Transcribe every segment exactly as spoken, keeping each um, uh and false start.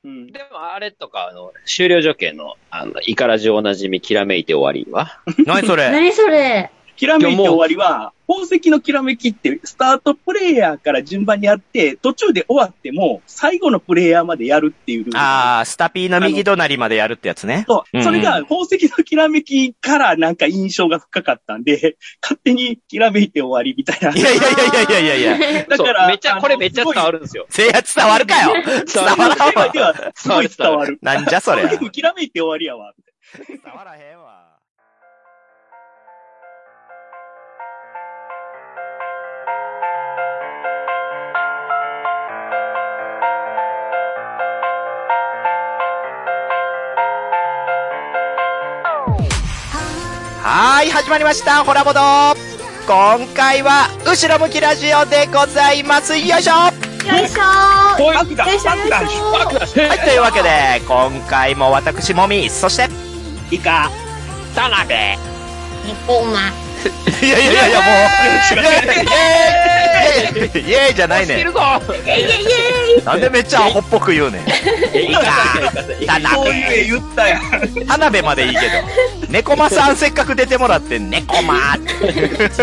うん、でもあれとか、あの、終了条件の、あの、イカラジおなじみ、きらめいて終わりは何それ何それきらめいて終わりは、宝石のきらめきって、スタートプレイヤーから順番にやって、途中で終わっても、最後のプレイヤーまでやるっていうルール。 ああ、スタピーの右隣までやるってやつね。 そう。うんうん、それが、宝石のきらめきからなんか印象が深かったんで、勝手にきらめいて終わりみたいな。 いやいやいやいやいやいやだから、 めっちゃ、これめっちゃ伝わるんですよ。 せいや伝わるかよ伝わらんわ。 すごい伝わる。 なんじゃそれ。 きらめいて終わりやわ。 伝わらへんわ。はーい、始まりました。ホラボド。今回は、後ろ向きラジオでございます。よいしょよいしょーよいしょよいしょはい、というわけで、今回も私もみ、そして、 イカ、 田辺、 ニコマ。 いやいやいやいや、もう、イェーイイェーイイェーイじゃないね。なんでめっちゃアホっぽく言うねん。 イカ、 田そういう言ったやん。 田辺までいいけど。猫間さんせっかく出てもらって、猫間って。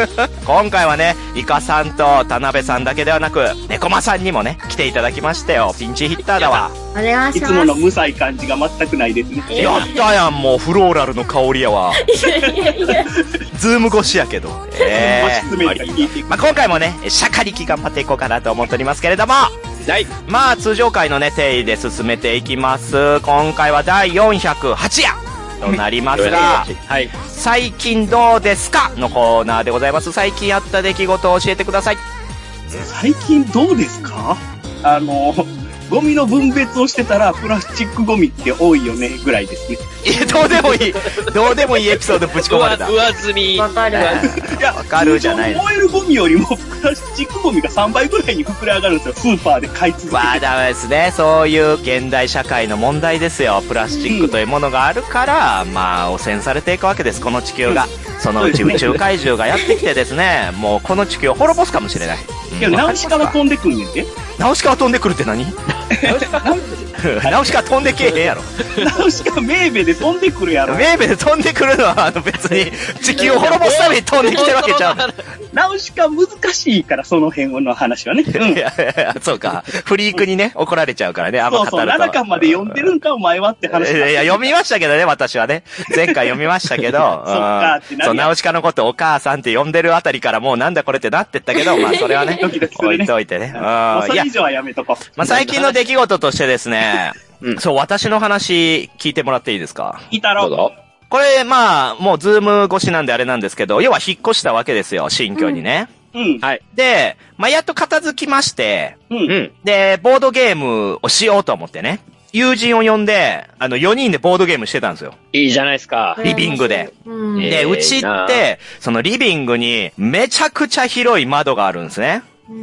今回はね、イカさんと田辺さんだけではなく、猫間さんにもね、来ていただきましたよ。ピンチヒッターだわ。 お願いします。 いつもの無彩感じが全くないですね。 やったやん、もうフローラルの香りやわ。ズーム越しやけど。えー、まあ、今回もね、シャカリキ頑張っていこうかなと思っておりますけれども、 はい、 まあ通常回のね、定位で進めていきます。今回はだいよんひゃくはち夜となりますが、 はい、 最近どうですかのコーナーでございます。最近あった出来事を教えてください。 最近どうですか？あの、ゴミの分別をしてたら、プラスチックゴミって多いよね、ぐらいですね。 いや、どうでもいい。どうでもいいエピソードぶち込まれた。 上積み。 わかる。 いや、 わかるじゃない。 燃えるゴミよりも、プラスチックゴミがさんばいぐらいに膨れ上がるんですよ、スーパーで買い続けて。 まあ、ダメですね。そういう現代社会の問題ですよ。プラスチックというものがあるから、うん、まあ、汚染されていくわけです、この地球が。うん、そのうち宇宙怪獣がやってきてですね、もうこの地球を滅ぼすかもしれない。 いや、ナウシカが飛んでくんねんで。 ナウシカが飛んでくるって何？ナウシカ飛んでけえへんやろ。 ナウシカメーベで飛んでくるやろ。 メーベで飛んでくるのは、あの別に地球を滅ぼすために飛んできてるわけちゃう。 ナウシカ難しいから、その辺の話はね。うん、いやいやそうか。フリークにね、怒られちゃうからね、あんま語ると。 そうそう、ななかんまで読んでるんか、お前はって話。 いやいや、読みましたけどね、私はね。前回読みましたけど。そっかってなる。 そう、ナウシカのことお母さんって呼んでるあたりからもうなんだこれってなってったけど、まあそれはね、置いといてね。 うん。もうそれ以上はやめとこう。 まあ最近の出来事としてですね、うん、そう、私の話聞いてもらっていいですか？ 聞いたろ。どうぞ。 これ、まあ、もうズーム越しなんであれなんですけど、要は引っ越したわけですよ、新居にね。 うん。はい。 で、まあ、やっと片付きまして、 うん。 で、ボードゲームをしようと思ってね。友人を呼んで、あの、よにんでボードゲームしてたんですよ。 いいじゃないですか。 リビングで。 うん、 で、うちって、そのリビングにめちゃくちゃ広い窓があるんですね。 うん。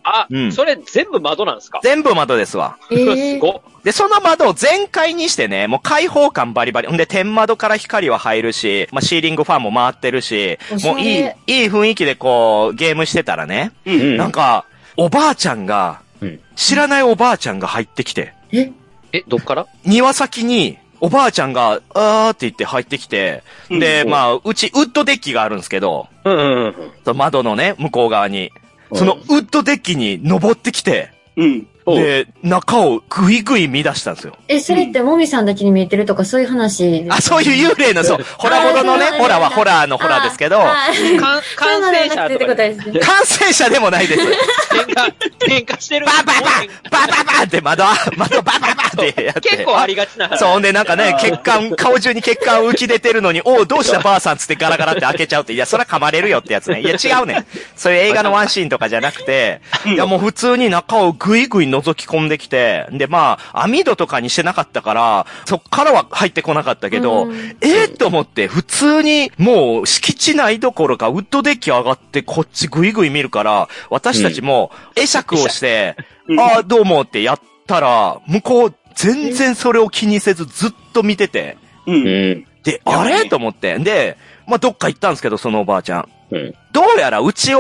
あ、うん、それ全部窓なんですか？ 全部窓ですわ。 えー、 すご。 で、その窓を全開にしてね、もう開放感バリバリ。んで、天窓から光は入るし、まあ、シーリングファンも回ってるし、もういい、いい雰囲気でこう、ゲームしてたらね、うんうん、なんか、おばあちゃんが、うん、知らないおばあちゃんが入ってきて。 ええ、どっから？ 庭先に、おばあちゃんが、あーって言って入ってきて、で、うん、まあ、うち、ウッドデッキがあるんですけど、 うんうんうん、 その窓のね、向こう側に。そのウッドデッキに登ってきて、 うん。 で、中をグイグイ見出したんですよ。 え、それってもみさんだけに見えてるとかそういう話？ あ、そういう幽霊の、そう、ホラボドのね、ホラはホラーのホラーですけど、 感染者とか。 感染者でもないです。 喧嘩、喧嘩してる。 ババババババって窓、窓バババってやって。 結構ありがちな。 そう、でなんかね、血管、顔中に血管浮き出てるのに、おう、どうしたばあさんつってガラガラって開けちゃうって、いや、そら噛まれるよってやつね。いや、違うねん。そういう映画のワンシーンとかじゃなくて、いや、もう普通に中をグイグイ覗き込んできて、で、まあ、網戸とかにしてなかったから、そっからは入ってこなかったけど、えー、と思って、普通に、もう、敷地内どころか、ウッドデッキ上がって、こっちグイグイ見るから、私たちも、会釈をして、うん、ああ、どうもってやったら、向こう、全然それを気にせずずっと見てて、 うん、 で、あれと思って、で、まあ、どっか行ったんですけど、そのおばあちゃん。 うん、 どうやらうちを、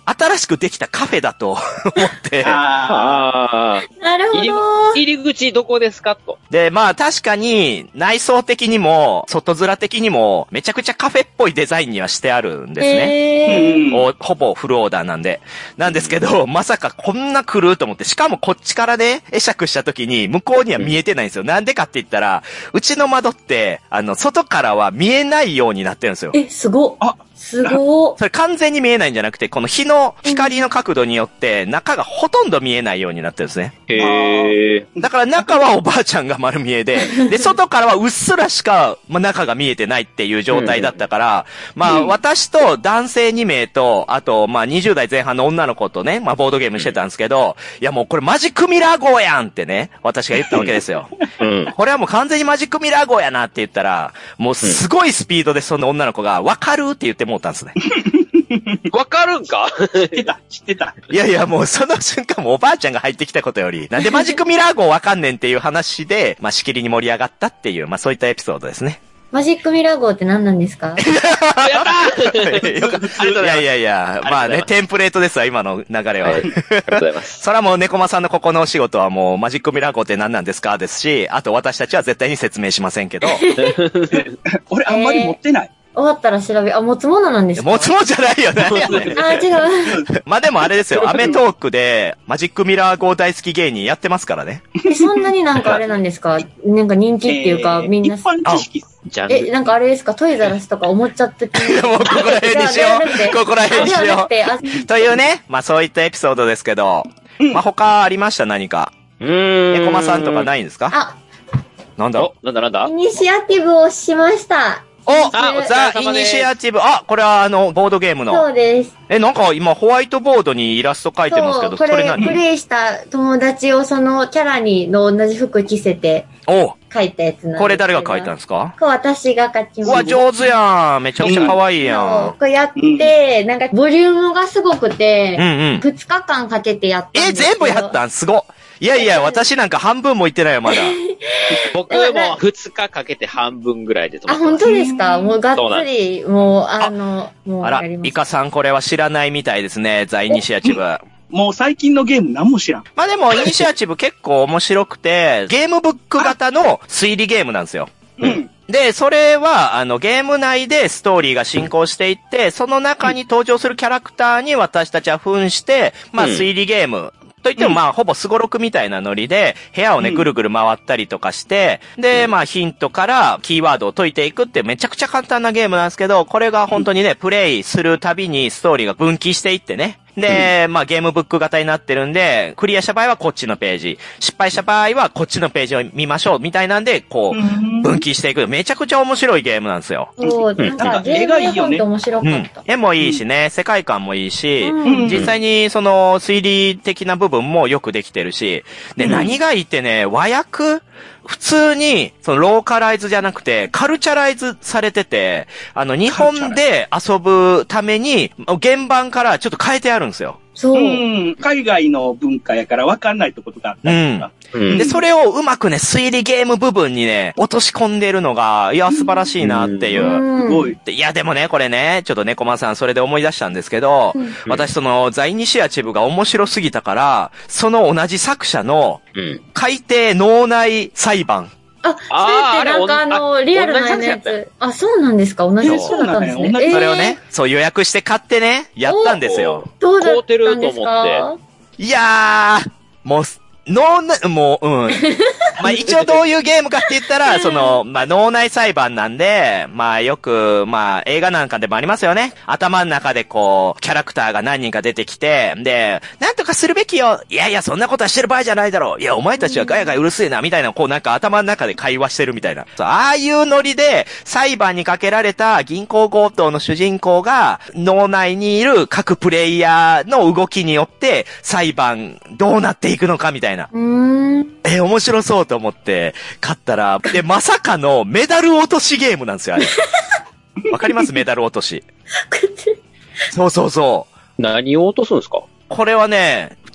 新しくできたカフェだと思って。 あああ。 なるほ入りど。 入り口どこですかと。 で、まあ確かに内装的にも外面的にもめちゃくちゃカフェっぽいデザインにはしてあるんですね。 へー。 おほぼフルオーダーなんで。なんですけど、まさかこんな来ると思って、しかもこっちからね、会釈した時に向こうには見えてないんですよ。なんでかって言ったら、うちの窓って、あの、外からは見えないようになってるんですよ。 え、すごっ。 あすごっ。 それ完全に見えないんじゃなくて、この日の光の角度によって中がほとんど見えないようになってるんですね。 へえ。 だから中はおばあちゃんが丸見えで、で、外からはうっすらしか、まあ、中が見えてないっていう状態だったから、まあ、私と男性に名と、あと、まあ、にじゅう代前半の女の子とね、まあ、ボードゲームしてたんですけど、いやもうこれマジックミラー号やんってね、私が言ったわけですよ。 うん。 これはもう完全にマジックミラー号やなって言ったら、もうすごいスピードでその女の子が、わかるって言ってもうたんですね。 わかるんか知ってた、知ってた。 いやいや、もうその瞬間もおばあちゃんが入ってきたことより、なんでマジックミラー号わかんねんっていう話で、まあ、しきりに盛り上がったっていう、まあ、そういったエピソードですね。 マジックミラー号って何なんですか？ やったーよかったいやいやいや、まあね、テンプレートですわ、今の流れは。 はい。ありがとうございます。 それはもう猫間さんのここのお仕事はもうマジックミラー号って何なんですかですし、あと私たちは絶対に説明しませんけど。 俺あんまり持ってない。 終わったら調べ、あ、持つものなんですか？ 持つもんじゃないよね。 あ、違う。 まあでもあれですよ、アメトークでマジックミラー号大好き芸人やってますからね。 え、そんなになんかあれなんですか？なんか人気っていうか、 えーみんな一、般知識。 ジャンル。 え、なんかあれですか？トイザラスとか思っちゃってて。 もうここら辺にしよう。ここら辺にしあ、ではなよくて、あ、 う。というね、まあそういったエピソードですけど、まあ他ありました何か。 うーん。 猫間さんとかないんですか？ あ、 なんだろお、なんだなんだイニシアティブをしました。 う。おあお疲ザ・イれ様ですニシアティブ。あ、これはあの、ボードゲームその。 うです。 え、なんか今ホワイトボードにイラスト描いてますけど、 そう、これ、 それ何プレイした友達をそのキャラにの同じ服着せてお描いたやつなんですけど。 これ誰が描いたんですか？ これ私が描きました。 うわ、上手やん。めちゃくちゃ可愛いやん。 こうやって、なんか、ボリュームがすごくて、 うんうん。 ふつかかんかけてやったんえ、 ですけど。 全部やったんすごっ。いやいや、私なんか半分もいってないよ、まだ。 僕もふつかかけて半分ぐらいで止まあ、 ってます。 本当ですか？もうがっつり、もう、あの、もうあら、 やりました。 イカさんこれは知らないみたいですね、ザ・イニシアチブ。 もう最近のゲーム何も知らん。 まあでも、イニシアチブ結構面白くて、ゲームブック型の推理ゲームなんですよ。 うん。 で、それは、あの、ゲーム内でストーリーが進行していって、その中に登場するキャラクターに私たちは扮して、まあ、 うん推理ゲーム。といってもまあ、ほぼスゴロクみたいなノリで、部屋をね、 うんぐるぐる回ったりとかして、で、まあ、ヒントからキーワードを解いていくってめちゃくちゃ簡単なゲームなんですけど、これが本当にね、プレイするたびにストーリーが分岐していってね。で、まあ、ゲームブック型になってるんで、クリアした場合はこっちのページ、失敗した場合はこっちのページを見ましょう、みたいなんで、こう、分岐していく。めちゃくちゃ面白いゲームなんですよ。 そう、なんなんかかゲーム絵本って面白うんかった。。 絵もいいしね、世界観もいいし、 うん実際にその推理的な部分もよくできてるし、で、 うん何がいいってね、和訳普通に、そのローカライズじゃなくて、カルチャライズされてて、あの、日本で遊ぶために、原版からちょっと変えてあるんですよ。 そう。 うん。海外の文化やから分かんないとことがあったりとか。 うんで、それをうまくね、推理ゲーム部分にね、落とし込んでるのが、いや、素晴らしいなっていう。 うんすごい。 でいや、でもね、これね、ちょっと猫間さんそれで思い出したんですけど、 うん私その、ザ・イニシアチブが面白すぎたから、その同じ作者の、 うん。 海底脳内裁判。 あ、そあーれってなんかああの、 れリアルなや同じ作者やつ。あ、そうなんですか？同じ人だったんですね。 そうなんだよえーそれをね、そう予約して買ってね、やったんですよ。 どうだったんです買うてるとか？ 思いやー、もう、脳内、もう、うん。まあ一応どういうゲームかって言ったら、その、まあ脳内裁判なんで、まあよく、まあ映画なんかでもありますよね。頭の中でこう、キャラクターが何人か出てきて、で、なんとかするべきよ。いやいや、そんなことはしてる場合じゃないだろう。いや、お前たちはガヤガヤうるせえな、みたいな、こうなんか頭の中で会話してるみたいな。そうああいうノリで、裁判にかけられた銀行強盗の主人公が、脳内にいる各プレイヤーの動きによって、裁判どうなっていくのかみたいな。 うーん。 えー、面白そうと思って買ったら、で、まさかのメダル落としゲームなんですよ、あれ。わかりますメダル落とし。そうそうそう。 何を落とすんですか？ これはね、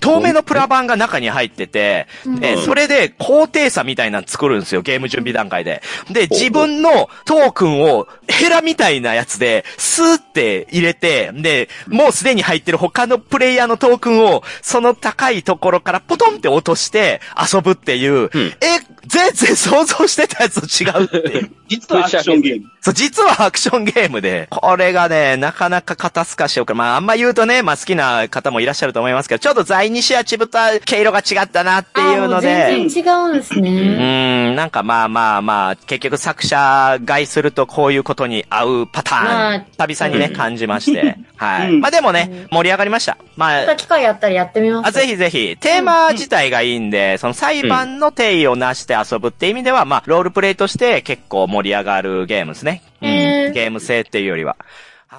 透明のプラ板が中に入ってて、で、それで高低差みたいなの作るんですよ、ゲーム準備段階で。で、自分のトークンをヘラみたいなやつで、スーって入れて、で、もうすでに入ってる他のプレイヤーのトークンを、その高いところからポトンって落として遊ぶっていう、うん、え、全然想像してたやつと違うっていう。 実はアクションゲーム。 そう、実はアクションゲームで、これがね、なかなか肩透かしようか。まあ、あんま言うとね、まあ好きな方もいらっしゃると思いますけど、ちょっとザイニシアチブとは毛色が違ったなっていうので。 全然違うんですね。 うん、なんかまあまあまあ、結局作者買いするとこういうことに合うパターン、まあ、久々にね、うん、感じまして。はい。まあでもね、盛り上がりました。まあ。 また機会あったらやってみます。 あ、ぜひぜひ。テーマ自体がいいんで、その裁判の定義をなして遊ぶって意味では、まあ、ロールプレイとして結構盛り上がるゲームですね。うん、ゲーム性っていうよりは。はい。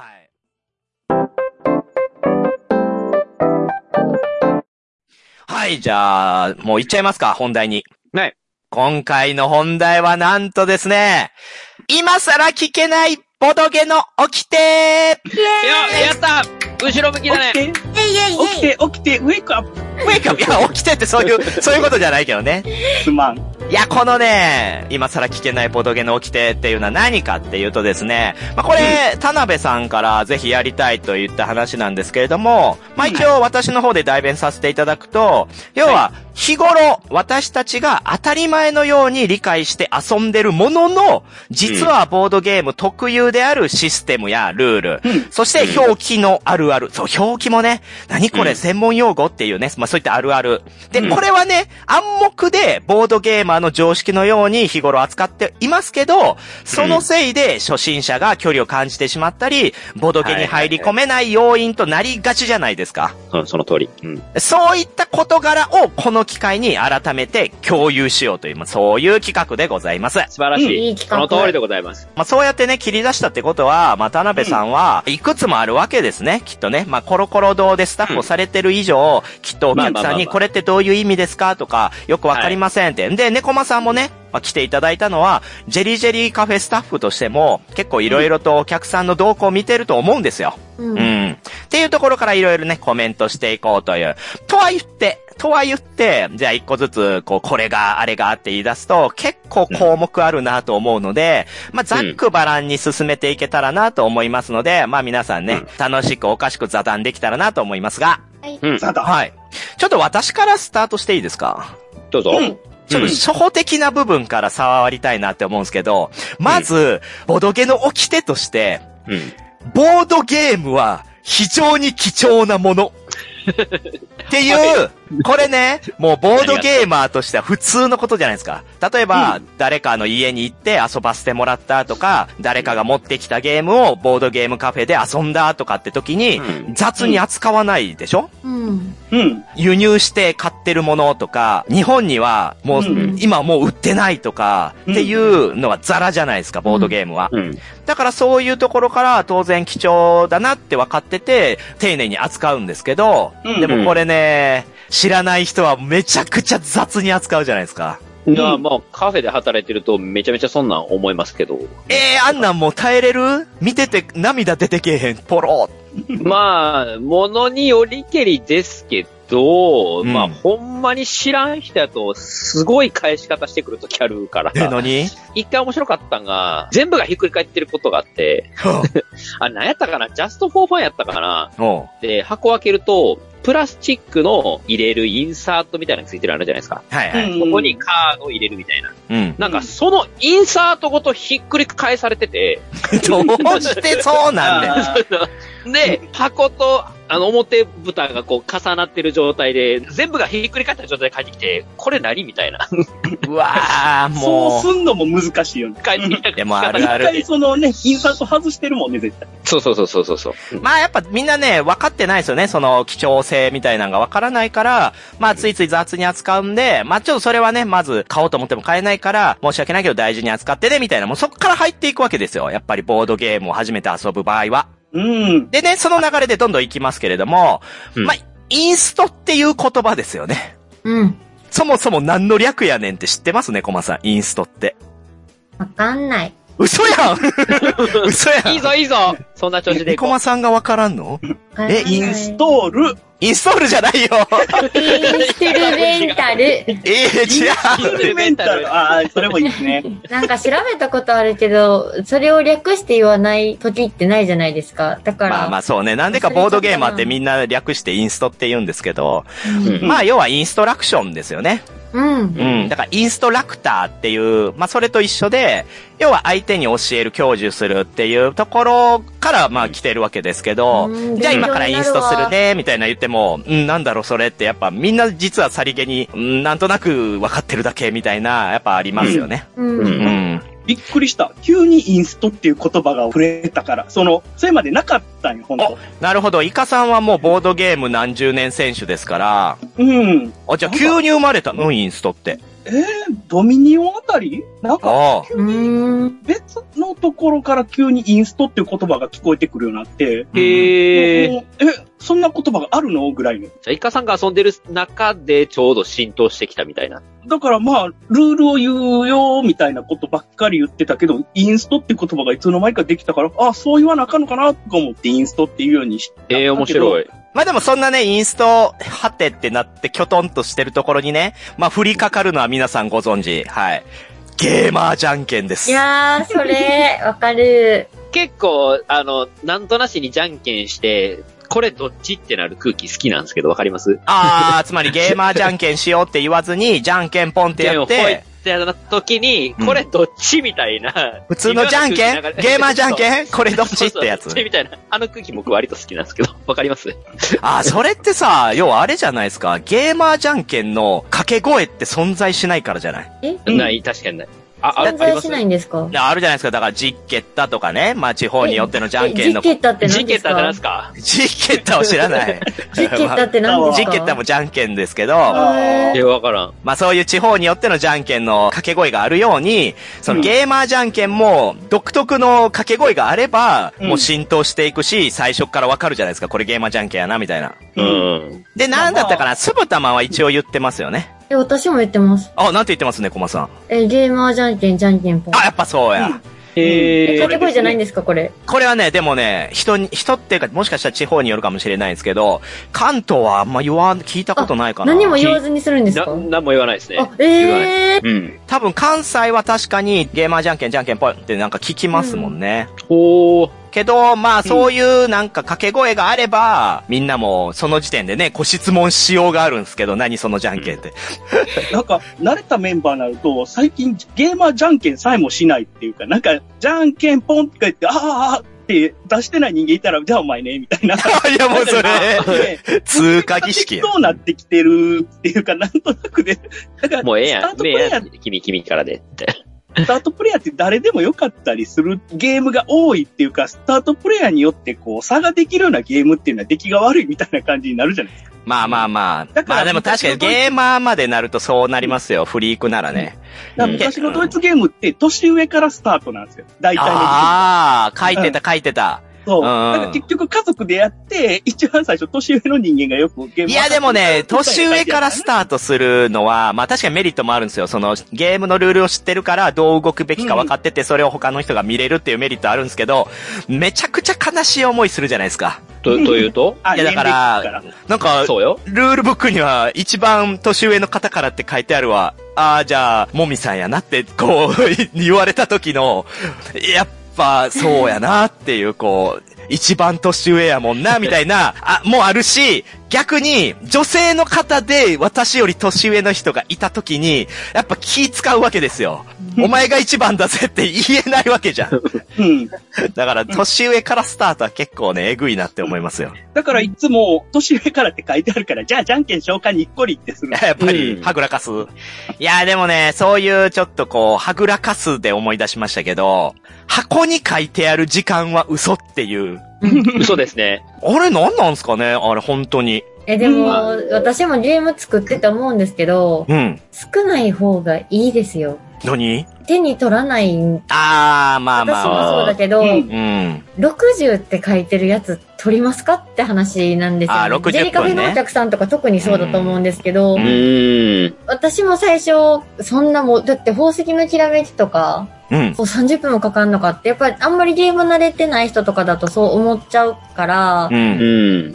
はい、じゃあ、もう行っちゃいますか、本題に。 はい。 今回の本題はなんとですね、今更聞けないボドゲの起きてー。 いや、やった後ろ向きだね。 起きて、起きて、起きて、ウェイクアップ。 ウェイクアップ。いや、起きてってそういう、そういうことじゃないけどね。 すまん。 いや、このね、今更聞けないボドゲの起きてっていうのは何かっていうとですね、まあ、これ、うん、田辺さんからぜひやりたいと言った話なんですけれども、まあ、一応私の方で代弁させていただくと、要は、日頃、私たちが当たり前のように理解して遊んでるものの、実はボードゲーム特有であるシステムやルール、うん、そして表記のあるある、そう、表記もね、何これ専門用語っていうね、まあ、そういったあるある。で、これはね、暗黙でボードゲーマーの常識のように日頃扱っていますけど、そのせいで初心者が距離を感じてしまったり、ボードゲに入り込めない要因となりがちじゃないですか。 うん、その通り。うん、 そういった事柄をこの機会に改めて共有しようという、そういう企画でございます。 素晴らしい。うん、いい企画。その通りでございます。 まあそうやってね、切り出したってことは、まあ田辺さんはいくつもあるわけですね、きっとね。まあコロコロ堂でスタッフをされてる以上、うん、きっとお客さんにこれってどういう意味ですかとか、よくわかりませんって。はい、で、猫間さんもね、まあ、来ていただいたのは、ジェリージェリーカフェスタッフとしても、結構いろいろとお客さんの動向を見てると思うんですよ。うん。うん、っていうところからいろいろね、コメントしていこうという。とは言って、とは言って、じゃあ一個ずつ、こう、これが、あれがって言い出すと、結構項目あるなと思うので、まあ、ざっくばらんに進めていけたらなと思いますので、まあ、皆さんね、楽しくおかしく座談できたらなと思いますが。 はい。 うん、 はい。ちょっと私からスタートしていいですか？ どうぞ。うんちょっと初歩的な部分から触りたいなって思うんですけど、まず、ボドゲの掟として、うん、ボードゲームは非常に貴重なもの。っていう、これね、もうボードゲーマーとしては普通のことじゃないですか。例えば、うん、誰かの家に行って遊ばせてもらったとか、誰かが持ってきたゲームをボードゲームカフェで遊んだとかって時に、うん、雑に扱わないでしょ？うん。うん。輸入して買ってるものとか、日本にはもう、うん、今もう売ってないとか、っていうのはザラじゃないですか、ボードゲームは。うん。だからそういうところから当然貴重だなって分かってて、丁寧に扱うんですけど、うん、でもこれね、知らない人はめちゃくちゃ雑に扱うじゃないですか。 いや、まあ、カフェで働いてるとめちゃめちゃそんなん思いますけど。 ええー、あんなんもう耐えれる？見てて涙出てけえへん、ポロまあ、ものによりけりですけど、うん、まあ、ほんまに知らん人やと、すごい返し方してくるときあるから。 え、何？ 一回面白かったんが、全部がひっくり返ってることがあって、あれ何やったかな？ジャストフォーファンやったかな？で、箱開けると、プラスチックの入れるインサートみたいなのがついてるあるじゃないですか。 はいはい。 そこにカードを入れるみたいな。うん。なんかそのインサートごとひっくり返されてて。 どうしてそうなんだよ。 で、箱と、あの、表蓋がこう重なってる状態で、全部がひっくり返った状態で帰ってきて、これ何みたいな。 うわー、もう。そうすんのも難しいよね。 帰ってきた。 でもあるある。 一回そのね、インサート外してるもんね、絶対。 そうそうそうそうそう。 まあやっぱみんなね、分かってないですよね。その貴重性みたいなのが分からないから、まあついつい雑に扱うんで、まあちょっとそれはね、まず買おうと思っても買えないから、申し訳ないけど大事に扱ってね、みたいな。もうそっから入っていくわけですよ。やっぱりボードゲームを初めて遊ぶ場合は。 うん。 でね、その流れでどんどん行きますけれども、うん、まあ、インストっていう言葉ですよね。 うん。 そもそも何の略やねんって知ってますね、コマさん、インストって。 わかんない。 嘘やん嘘やんいいぞいいぞそんな調子でニコマさんがわからんのえ、インストール。 インストールじゃないよインストールレンタル。 ええー、違う。 インメンタル。ああ、それもいいですね。 なんか調べたことあるけど、それを略して言わない時ってないじゃないですか。だから。 まあまあそうね。なんでかボードゲーマーってみんな略してインストって言うんですけど、 うん、 まあ要はインストラクションですよね。 うん。 うん。だからインストラクターっていう、まあそれと一緒で、要は相手に教える、享受するっていうところからまあ来てるわけですけど、じゃあ今からインストするね、みたいな言っても、うん、なんだろうそれってやっぱみんな実はさりげに、うん、なんとなく分かってるだけみたいな、やっぱありますよね。 うん。 うん。うんびっくりした。急にインストっていう言葉が触れたから、その、それまでなかったんよ、ほんと。 なるほど。イカさんはもうボードゲーム何十年選手ですから。 うん。 あ、じゃあ急に生まれたのインストって。 えー、ドミニオンあたりなんか、急に別のところから急にインストっていう言葉が聞こえてくるようになって、 へー。 え、そんな言葉があるのぐらいの。 じゃあ、イカさんが遊んでる中でちょうど浸透してきたみたいな。 だからまあ、ルールを言うよ、みたいなことばっかり言ってたけど、インストって言葉がいつの間にかできたから、あ、そう言わなあかんのかな、と思ってインストっていうようにして。 ええー、面白い。 まあでもそんなね、インスト、はてってなってキョトンとしてるところにね、まあ降りかかるのは皆さんご存知。はい。ゲーマーじゃんけんです。 いやー、それ、わかる。 結構、あの、なんとなしにじゃんけんして、これどっちってなる空気好きなんですけど、わかります？ あー、つまりゲーマーじゃんけんしようって言わずに、じゃんけんポンってやって、 ってやった時に、これどっちみたいな。 普通のじゃんけんゲーマーじゃんけんこれどっちってやつ。 そうそうみたいな。あの空気僕割と好きなんですけど、わかります？ あー、それってさ、要はあれじゃないですか。ゲーマーじゃんけんの掛け声って存在しないからじゃない？ え？ ない、確かにない。 あ、存在しないんですか？ あるじゃないですか。だから、ジッケッタとかね。まあ、地方によってのじゃんけんの。 ジッケッタって何ですか？ ジッケッタって何ですか？ ジッケッタを知らない。 ジッケッタって何ですか？ ジッケッタもじゃんけんですけど。 え、わからん。 まあ、そういう地方によってのじゃんけんの掛け声があるように、そのゲーマーじゃんけんも独特の掛け声があれば、もう浸透していくし、最初からわかるじゃないですか。これゲーマーじゃんけんやな、みたいな。 うん。 で、なんだったかな、スブタマは一応言ってますよね。 え、私も言ってます。 あ、なんて言ってますね、コマさん。 え、ゲーマーじゃんけん、じゃんけんぽん。 あ、やっぱそうや。 うん、へえ、掛け声じゃないんですか、これ。 これはね、でもね、人に、人っていうか、もしかしたら地方によるかもしれないんですけど、関東はあんま言わん、聞いたことないかな。 何も言わずにするんですか？ な、何も言わないですね。 あ、ええー。 うん。 多分関西は確かにゲーマーじゃんけん、じゃんけんぽいってなんか聞きますもんね。 うん、ほー。 けど、まあそういうなんか掛け声があれば、みんなもその時点でね、ご質問しようがあるんですけど、何そのじゃんけんって。 なんか、慣れたメンバーになると、最近ゲーマーじゃんけんさえもしないっていうか、なんか、じゃんけんポンって言って、あーあーって出してない人間いたら、じゃあお前ね、みたいな。 いやもうそれ、通過儀式や。 そうなってきてるっていうか、なんとなくで、だから、 もうええやん、 スタートプレイヤー、 君、君からでって。 スタートプレイヤーって誰でもよかったりするゲームが多いっていうか、スタートプレイヤーによってこう差ができるようなゲームっていうのは出来が悪いみたいな感じになるじゃないですか。 まあまあまあ。 だからまあでも確かにゲーマーまでなるとそうなりますよ。フリークならね。 だから昔のドイツゲームって年上からスタートなんですよ。大体の。 ああ、書いてた書いてた。 そう。だから結局家族でやって、一番最初年上の人間がよくゲームいやでもね、年上からスタートするのは、まあ確かにメリットもあるんですよ。そのゲームのルールを知ってるからどう動くべきか分かってて、それを他の人が見れるっていうメリットあるんですけど、めちゃくちゃ悲しい思いするじゃないですか。 と、というといやだから、なんか、 そうよ。 ルールブックには一番年上の方からって書いてあるわ。ああ、じゃあ、もみさんやなって、こう、言われた時の、やっぱ、そうやなっていう、こう、一番年上やもんな、みたいな、あ、もうあるし、逆に、女性の方で私より年上の人がいたときに、やっぱ気使うわけですよ。お前が一番だぜって言えないわけじゃん。 うん。 だから、年上からスタートは結構ね、えぐいなって思いますよ。 だからいつも、年上からって書いてあるから、じゃあ、じゃんけん消化にっこりってする。 やっぱり、はぐらかす。いや、でもね、そういうちょっとこう、はぐらかすで思い出しましたけど、箱に書いてある時間は嘘っていう。 嘘ですね。 あれ何なんすかねあれ本当に。 え、でも、私もゲーム作ってて思うんですけど、 うん。 少ない方がいいですよ。 何？ 手に取らない。 あー、まあまあ。 私もそうだけど、うん、 ろくじゅうって書いてるやつ取りますかって話なんですよ、ね。 あー、ろくじゅっぷんね。 ジェリカフェのお客さんとか特にそうだと思うんですけど、 うん、 私も最初、そんなもう、だって宝石のきらめきとか、 うん。 こうさんじゅっぷんもかかんのかって、やっぱりあんまりゲーム慣れてない人とかだとそう思っちゃうから、 うん。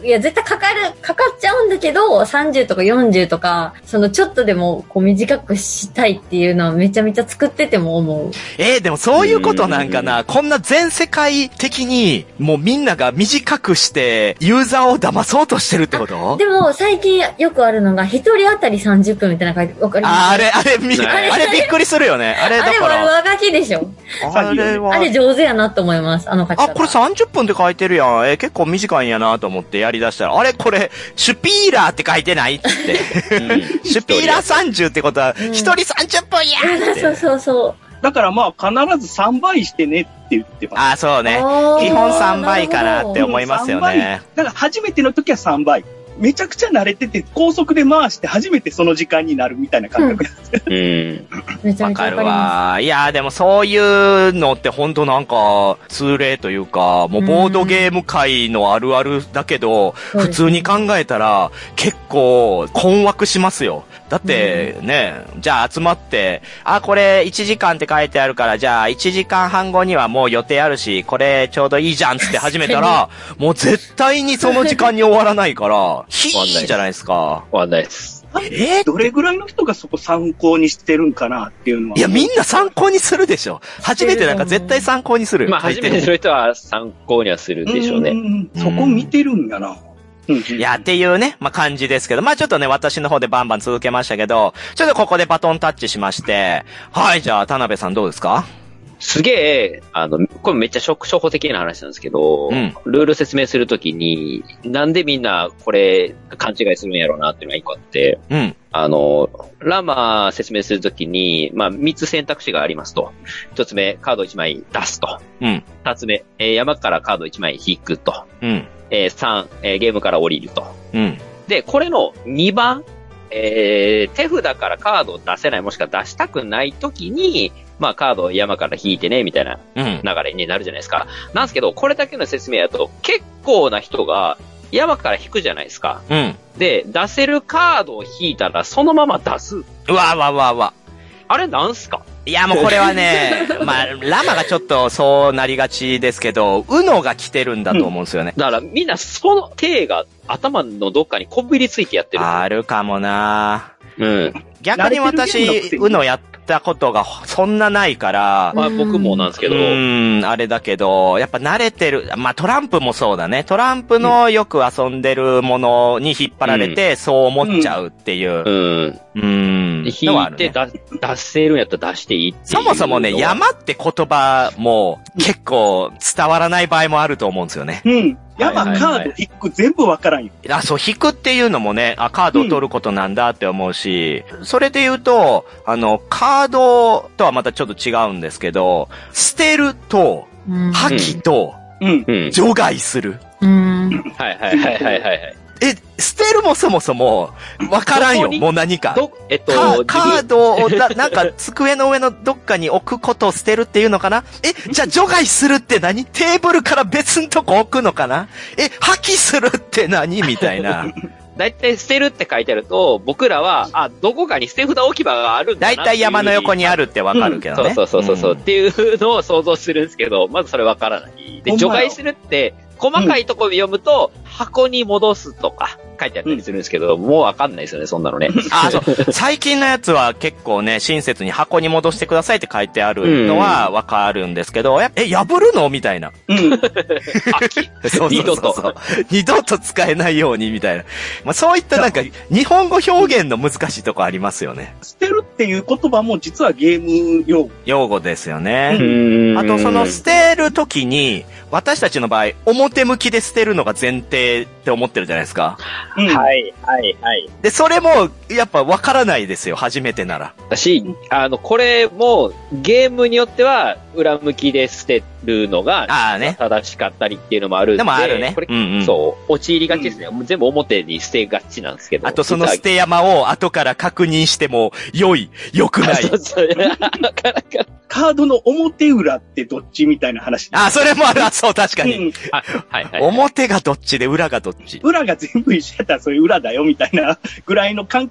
いや、絶対かかる、かかっちゃうんだけど、さんじゅうとかよんじゅうとか、そのちょっとでもこう短くしたいっていうのはめちゃめちゃ作ってても思う。 えー、でもそういうことなんかな。こんな全世界的に、もうみんなが短くして、ユーザーを騙そうとしてるってこと？ でも、最近よくあるのが、一人当たりさんじゅっぷんみたいな感じ、わかります？ あれ、あれ、み、あれびっくりするよね。あれだから。 あれ悪書きでしょ。 あれは。 あれ上手やなと思います、あの書き方。 あ、これさんじゅっぷんって書いてるやん。えー、結構短いんやなと思ってやり出したら、あれこれ、シュピーラーって書いてないって。うん、シュピーラーさんじゅうってことは、一、うん、人さんじゅっぷんやって。 そうそうそう。 だからまあ必ずさんばいしてねって言ってます。 ああ、そうね。基本さんばいかなって思いますよね。 だから初めての時はさんばい。めちゃくちゃ慣れてて、高速で回して初めてその時間になるみたいな感覚なんですよ。 うん。めちゃめちゃわかるわ。いや、でもそういうのって本当なんか、通例というか、もうボードゲーム界のあるあるだけど、普通に考えたら、結構困惑しますよ。だってね、じゃあ集まって、あ、これいちじかんって書いてあるから、じゃあいちじかんはん後にはもう予定あるし、これちょうどいいじゃんつって始めたら、もう絶対にその時間に終わらないから、ひーじゃないですか。 終わんないです。 えー、どれぐらいの人がそこ参考にしてるんかなっていうのは。 いや、みんな参考にするでしょ。初めてなんか絶対参考にする。 まあ、初めての人は参考にはするでしょうね。 うんそこ見てるんやな。 いや、っていうね、まあ、感じですけど、まあ、ちょっとね、私の方でバンバン続けましたけど、ちょっとここでバトンタッチしまして、はい、じゃあ、田辺さんどうですか？ すげえ、あの、これめっちゃ初歩的な話なんですけど、うん、ルール説明するときに、なんでみんなこれ勘違いするんやろうなっていうのが一個あって、 うん、 あの、ラマ説明するときに、まあ、三つ選択肢がありますと。一つ目、カード一枚出すと。 うん、 二つ目、えー、山からカード一枚引くと。 うん、 えー、三、えー、ゲームから降りると。 うん、 で、これの二番、えー、手札からカードを出せない、もしくは出したくないときに、まあカードを山から引いてね、みたいな流れになるじゃないですか。うん、なんですけど、これだけの説明だと、結構な人が山から引くじゃないですか。 うん、 で、出せるカードを引いたら、そのまま出す。 うわわわわ。 あれなんすか？ いや、もうこれはね、まあ、ラマがちょっとそうなりがちですけど、ウノが来てるんだと思うんですよね。 うん、だからみんなその手が頭のどっかにこびりついてやってる。 あるかもな。 うん。 逆に私、ウノやったことがそんなないから。 まあ僕もなんですけど。 うん、あれだけど、やっぱ慣れてる。まあトランプもそうだね。トランプのよく遊んでるものに引っ張られて、そう思っちゃうっていう。 うん。 うん。 引いて出、出せるんやったら出していいっていう。 そもそもね、山って言葉も結構伝わらない場合もあると思うんですよね。 うん。山、カード、引く、全部わからんよ。 あ、そう、引くっていうのもね、あ、カードを取ることなんだって思うし、うん、それで言うと、あの、カードとはまたちょっと違うんですけど、捨てると、破棄と、 うん、 除外する。 うん。 はいはいはいはいはい。 え、捨てるもそもそも、わからんよ、もう何か。 ど、えっと、 カ, カードをな、なんか、机の上のどっかに置くことを捨てるっていうのかな？え、じゃあ除外するって何？テーブルから別のとこ置くのかな？え、破棄するって何？みたいな。 だいたい捨てるって書いてあると、僕らは、あ、どこかに捨て札置き場があるんだなっていう。 だいたい山の横にあるってわかるけどね。 うん、そうそうそうそう、うん、っていうのを想像するんですけど、まずそれわからない。で、除外するって、細かいところで読むと、うん、箱に戻すとか書いてあったりするんですけど、うん、もうわかんないですよね、そんなのね。 あ、そう。最近のやつは結構ね、親切に箱に戻してくださいって書いてあるのはわかるんですけど、うん、え、破るのみたいな。 うん。 そうそうそうそう。二度と使えないようにみたいな。まあそういったなんか、日本語表現の難しいとこありますよね。 捨てるっていう言葉も実はゲーム用語。 用語ですよね。うん。あとその捨てるときに、私たちの場合、表向きで捨てるのが前提って思ってるじゃないですか。 うん、はい、はい、はい。 で、それも、やっぱ分からないですよ、初めてなら。 だし、あの、これも、ゲームによっては、裏向きで捨てるのが、 ああね。 正しかったりっていうのもあるんで。 でもあるね。 これ、 うんうん、 そう、陥りがちですね、うん。全部表に捨てがちなんですけど。 あと、その捨て山を後から確認しても、良い、良くない。そうそうカードの表裏ってどっちみたいな話。 あ、それもある。そう、確かに。うん、 はいはいはい、 表がどっちで裏がどっち。 裏が全部一緒やったらそれ裏だよみたいなぐらいの感覚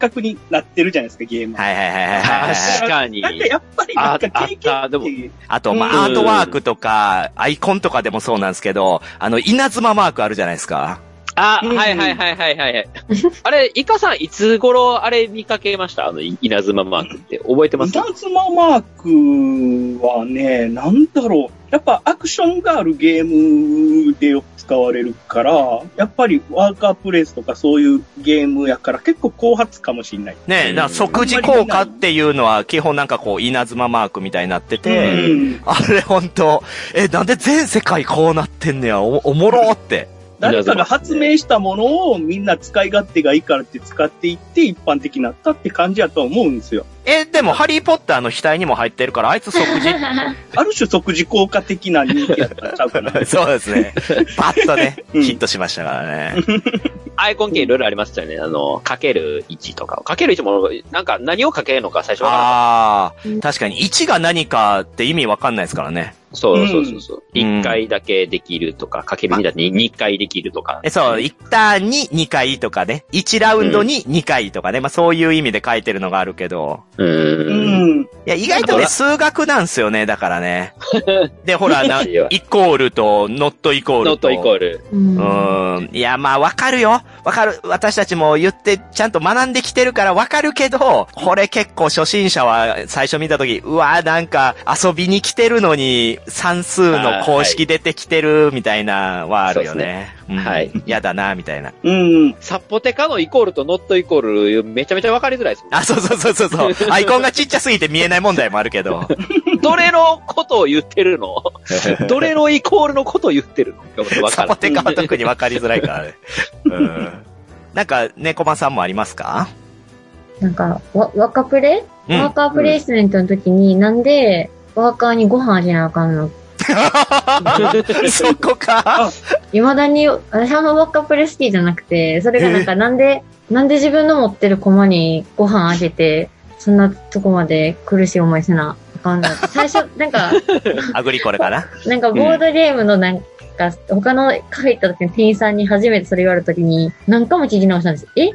覚になってるじゃないですか、ゲーム。 はいはいはいはい。 確かに。 なんかやっぱりなんか経験って。 あ、あ、でも、 あと、まあ、アートワークとか、アイコンとかでもそうなんですけど、あの、稲妻マークあるじゃないですか。 あ、はいはいはいはいはいはい。あれ、イカさんいつ頃あれ見かけました？あの、稲妻マークって覚えてます？ 稲妻マークはね、なんだろう。やっぱアクションがあるゲームでよく使われるから、やっぱりワーカープレイスとかそういうゲームやから結構後発かもしれない。 ねえ、だから即時効果っていうのは基本なんかこう稲妻マークみたいになってて、うん、あれほんと、え、なんで全世界こうなってんねや、お、おもろって。 誰かが発明したものをみんな使い勝手がいいからって使っていって一般的になったって感じやと思うんですよ。 え、でもハリーポッターの額にも入ってるからあいつ即時ある種即時効果的な人気やったんちゃうかな。 そうですね。パッとね、うん、ヒットしましたからね。 アイコン系いろいろありましたよね。あの、かけるいちとか。かけるいちも、なんか何をかけるのか最初わからなかった。ああ、確かにいちが何かって意味わかんないですからね。 そうそうそうそう。一、うん、回だけできるとか、かけるにだって二回できるとか。 え、そう、一ターンに二回とかね。一ラウンドに二回とかね。うん、まあそういう意味で書いてるのがあるけど。 うーん。 いや、意外とね、数学なんすよね、だからね。で、ほら、な、イコールと、ノットイコールと。 ノットイコール。 うーん。いや、まあわかるよ。わかる。私たちも言って、ちゃんと学んできてるからわかるけど、これ結構初心者は最初見たとき、うわ、なんか遊びに来てるのに、算数の公式出てきてるみたいなはあるよね。うん、 はい。 やだな、みたいな。 うん。サッポテカのイコールとノットイコール、めちゃめちゃわかりづらいですもん。 あ、そうそうそうそうそう。アイコンがちっちゃすぎて見えない問題もあるけど。 どれのことを言ってるのどれのイコールのことを言ってるのサポテカは特にわかりづらいからね。うん。なんか、猫間さんもありますか？ なんか、わ、ワカプレ、うん、ワーカープレイスメントの時に、なんで、ワーカーにご飯あげなあかんのそこか。 未だに、私はワーカープレイ好きじゃなくて、それがなんかなんで、なんで自分の持ってるコマにご飯あげて、そんなとこまで苦しい思いせなあかんの。最初、なんか、 アグリコレかな？ なんかボードゲームのなんか、他のカフェ行った時に店員さんに初めてそれ言われた時に、何回も聞き直したんです。えって。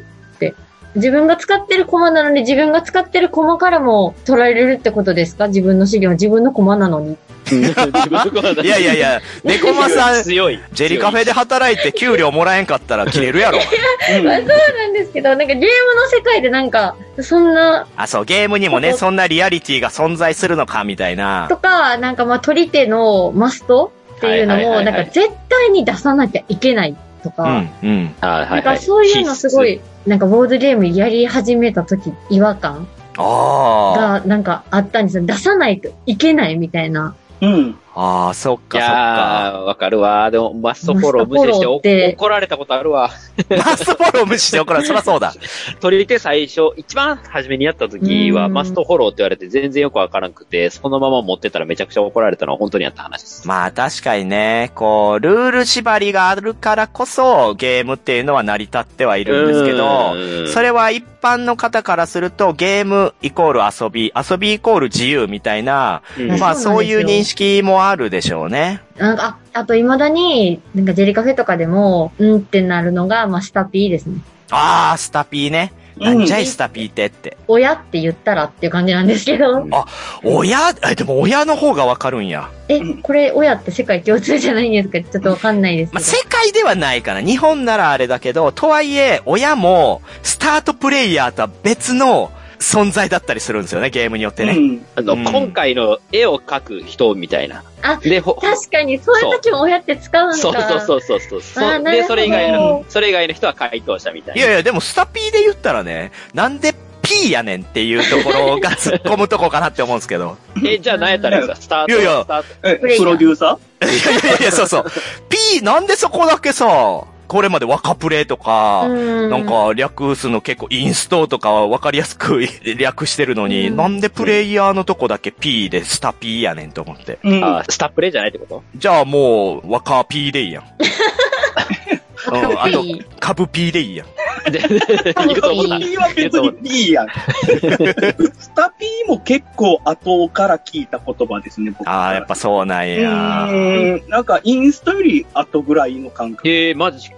自分が使ってるコマなのに自分が使ってるコマからも取られるってことですか？自分の資料は自分のコマなのに。 いやいやいや、猫間さん、強い。ジェリカフェで働いて給料もらえんかったら切れるやろ。 まあそうなんですけど、なんかゲームの世界でなんか、そんな。 あ、そう、ゲームにもね、そんなリアリティが存在するのか、みたいな。 とか、なんかまあ取り手のマストっていうのも、なんか絶対に出さなきゃいけないとか。うんうん。なんかそういうのすごい、なんかボードゲームやり始めた時、違和感がなんかあったんですよ。出さないといけないみたいな。 うん。 ああ、そっかそっか。いやー、わかるわ。でも、マストフォロー無視して怒られたことあるわ。 マストフォロー無視して怒られた。そりゃそうだ。 取り手最初、一番初めにやった時は、マストフォローって言われて全然よくわからなくて、そのまま持ってたらめちゃくちゃ怒られたのは本当にあった話です。 まあ確かにね、こう、ルール縛りがあるからこそ、ゲームっていうのは成り立ってはいるんですけど、それは一般の方からすると、ゲームイコール遊び、遊びイコール自由みたいな、うん、まあそういう認識もあるでしょうね。 なんか、あ、あと未だに、なんかジェリカフェとかでも、うんってなるのが、まあスタピーですね。 ああ、スタピーね。なんじゃいスタピーってって。 親って言ったらっていう感じなんですけど。 あ、親、え、でも親の方がわかるんや。 え、これ親って世界共通じゃないんですか？ちょっとわかんないですけど。 まあ、世界ではないかな。日本ならあれだけど、とはいえ、親も、スタートプレイヤーとは別の、存在だったりするんですよね、ゲームによってね。うん、 あの、うん、今回の絵を描く人みたいな。 あ、で確かに、そういう時も親って使うんだ。 そうそうそうそうそうそうで、それ以外の、それ以外の人は回答者みたいな。 いやいや、でもスタピーで言ったらね、なんで P やねんっていうところが突っ込むとこかなって思うんですけど。 え、じゃあ何やったらいいですか？スタート。 いやいや、 スタートえ、プロデューサー？ いやいやいや、そうそう。P、なんでそこだけさ、これまでワカプレとか、なんか略すの結構インストとかは分かりやすく略してるのに、なんでプレイヤーのとこだけ P でスタ P やねんと思って。 うん、あ、スタプレじゃないってこと？ じゃあもう、ワカ P でいいやん。うん、あと、株 P でいいやん。 言うと思った。 P は別に P やん。スタ P も結構後から聞いた言葉ですね、僕は。 ああ、やっぱそうなんや。 うん。なんかインストより後ぐらいの感覚。 へえ、マジか。 う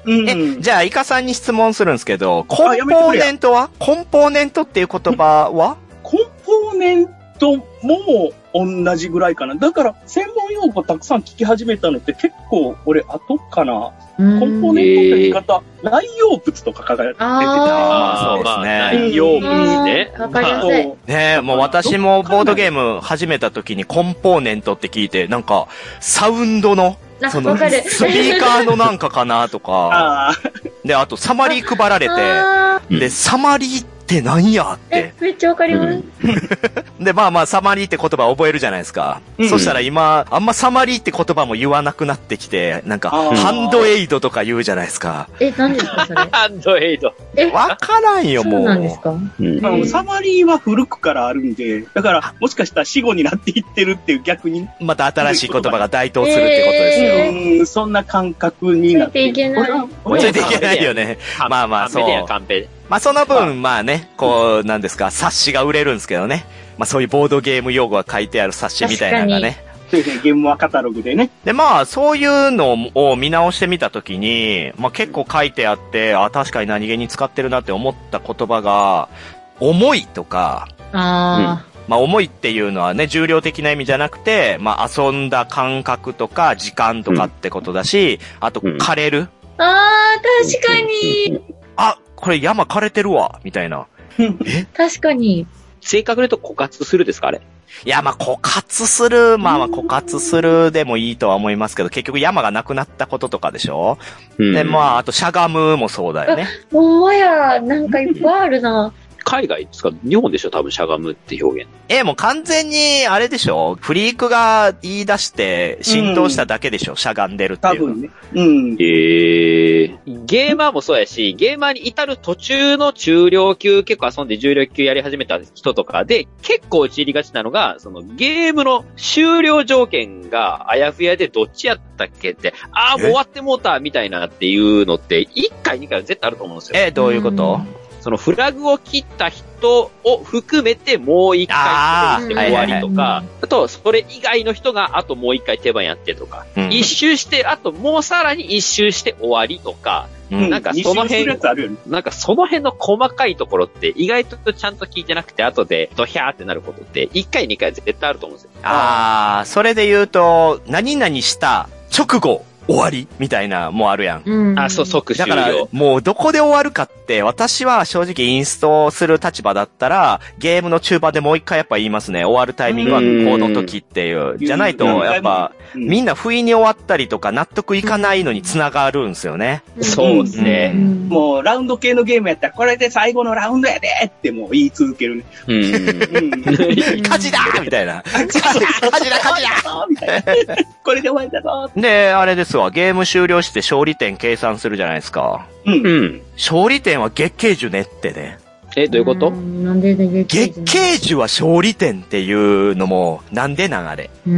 うん、え、じゃあ、イカさんに質問するんですけど、コンポーネントはコンポーネントっていう言葉はコンポーネントも同じぐらいかな。だから、専門用語たくさん聞き始めたのって結構、俺、後かな。コンポーネントって言い方、内容物とか書かれてて。 ああ、そうですね。 内容物ね。 わかりやすい。ねえ、もう私もボードゲーム始めた時にコンポーネントって聞いて、なんか、サウンドの、その、スピーカーのなんかかなとか。で、あと、サマリー配られて、で、サマリーってなんやって。 めっちゃわかります。 で、まあまあ、サマリーって言葉覚えるじゃないですか。うん、そしたら今、あんまサマリーって言葉も言わなくなってきて、なんか、ハンドエイドとか言うじゃないですか。 え、何ですかそれ。 ハンドエイド。 え、 わからんよ、もう。 そうなんですか、 うん、サマリーは古くからあるんで、だから、もしかしたら死語になっていってるっていう逆に。 また新しい言葉が台頭するってことですよ。えー、うん、そんな感覚になっていけない。 ついていけないよね。まあまあ、そう。まあその分、まあね、こう、なんですか、冊子が売れるんですけどね。まあそういうボードゲーム用語が書いてある冊子みたいなのがね。 そうですね、ゲームはカタログでね。 で、まあそういうのを見直してみたときに、まあ結構書いてあって、あ、確かに何気に使ってるなって思った言葉が、重いとか、 あうんまあ重いっていうのはね、重量的な意味じゃなくて、まあ遊んだ感覚とか時間とかってことだし、うん、あと枯れる。 ああ、確かに。 あ、これ山枯れてるわ、みたいな。 え確かに。 正確に言うと枯渇するですか、あれ。 いや、まあ枯渇する、まあまあ枯渇するでもいいとは思いますけど、結局山がなくなったこととかでしょ、うん、で、まあ、あとしゃがむもそうだよね。 ほんまや、なんかいっぱいあるな。 海外ですか？日本でしょ多分しゃがむって表現。 え、もう完全に、あれでしょフリークが言い出して浸透しただけでしょ、うん、しゃがんでるっていう。 多分ね。うん。 えー、ゲーマーもそうやし、ゲーマーに至る途中の中量級結構遊んで重量級やり始めた人とかで、結構陥りがちなのが、そのゲームの終了条件があやふやでどっちやったっけって、ああ、もう終わってもうたみたいなっていうのって、いっかいにかいは絶対あると思うんですよ。 え、どういうこと？ そのフラグを切った人を含めてもう一回して終わりとか、あと、それ以外の人があともう一回手番やってとか、うん、一周して、あともうさらに一周して終わりとか、うん、なんかその辺、なんかその辺の細かいところって意外とちゃんと聞いてなくて、後でドヒャーってなることっていっかいにかい絶対あると思うんですよ。 ああ、それで言うと、何々した直後、終わりみたいな、もうあるやん。 うん、 あ、そう、即終了。 だから、もうどこで終わるかって、私は正直インストする立場だったら、ゲームの中盤でもう一回やっぱ言いますね。終わるタイミングはこの時っていう。じゃないと、やっぱ、みんな不意に終わったりとか納得いかないのに繋がるんですよね。 そうですね。 もう、ラウンド系のゲームやったら、これで最後のラウンドやでってもう言い続けるね。 うん。勝ちだみたいな。勝ちだ勝ちだ勝ちだみたいな。これで終わりだぞで、あれですわ、ゲーム終了して勝利点計算するじゃないですか。 うん。うん。 勝利点は月桂樹ねってね。 え、どういうこと？ なんでね、 月桂樹は勝利点っていうのも、なんでなんあれ。 うん、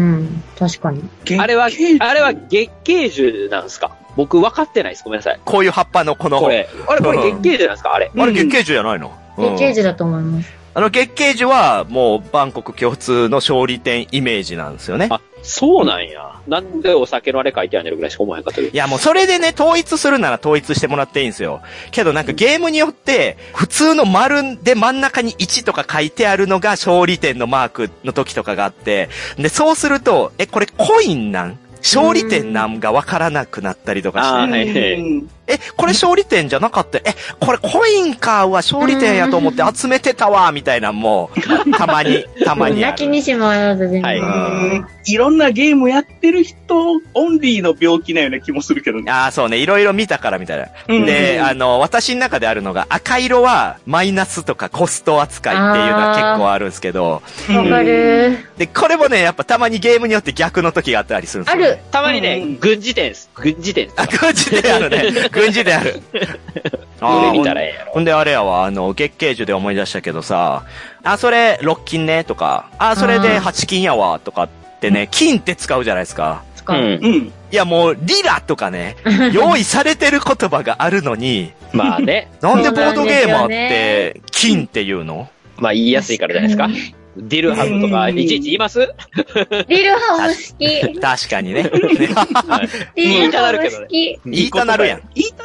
確かに。 あれは、あれは月桂樹なんですか？僕分かってないです。ごめんなさい。 こういう葉っぱのこの。 これ。あれ、これ月桂樹なんですか？あれ。 あれ月桂樹じゃないの？ 月桂樹だと思います。 あの月桂樹はもう万国共通の勝利点イメージなんですよね。 あ、そうなんや。なんでお酒のあれ書いてあるぐらいしか思わへんかったけど。 いやもうそれでね、統一するなら統一してもらっていいんですよ。けどなんかゲームによって、普通の丸で真ん中にいちとか書いてあるのが勝利点のマークの時とかがあって、で、そうすると、え、これコインなん勝利点なんがわからなくなったりとかして。 はいはい、 え、これ勝利点じゃなかった。え、これコインかは勝利点やと思って集めてたわ、みたいなもう、たまに、たまに。 泣きにしまう全然。 はい。いろんなゲームやってる人、オンリーの病気なような気もするけどね。 ああ、そうね。いろいろ見たからみたいな。うん、で、あの、私の中であるのが、赤色はマイナスとかコスト扱いっていうのは結構あるんですけど。 わかる。 で、これもね、やっぱたまにゲームによって逆の時があったりするんですよ、ね。 ある。 たまにね、うん、軍事点です。軍事点です。 あ、軍事点あるね。軍事点ある。 ああ、見たらええやろ。 ほんであれやわ、あの、月桂樹で思い出したけどさ、あ、それろっ金ね、とか、あ、それではち金やわ、とかってね、金って使うじゃないですか。 使う。うん。 いやもう、リラとかね、用意されてる言葉があるのに、 まあね。 なんでボードゲーマーって、金って言うの？ まあ言いやすいからじゃないですか。ディルハムとか、いちいち言います？ ディルハム好き。 確かにね。 ディルハム好き。 言いたなるやん。 言いたなる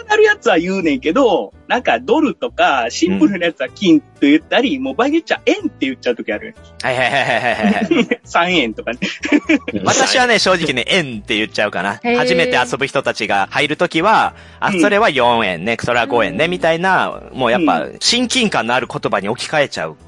なるやつは言うねんけど、なんかドルとかシンプルなやつは金と言ったり、うん、もう場合によっちゃ円って言っちゃうときある。 はいはいはいはいはい。 さんえんとかね。 私はね、正直ね、円って言っちゃうかな。初めて遊ぶ人たちが入るときは、あ、それはよんえんね、それはごえんね、みたいな、もうやっぱ、親近感のある言葉に置き換えちゃう。 うん、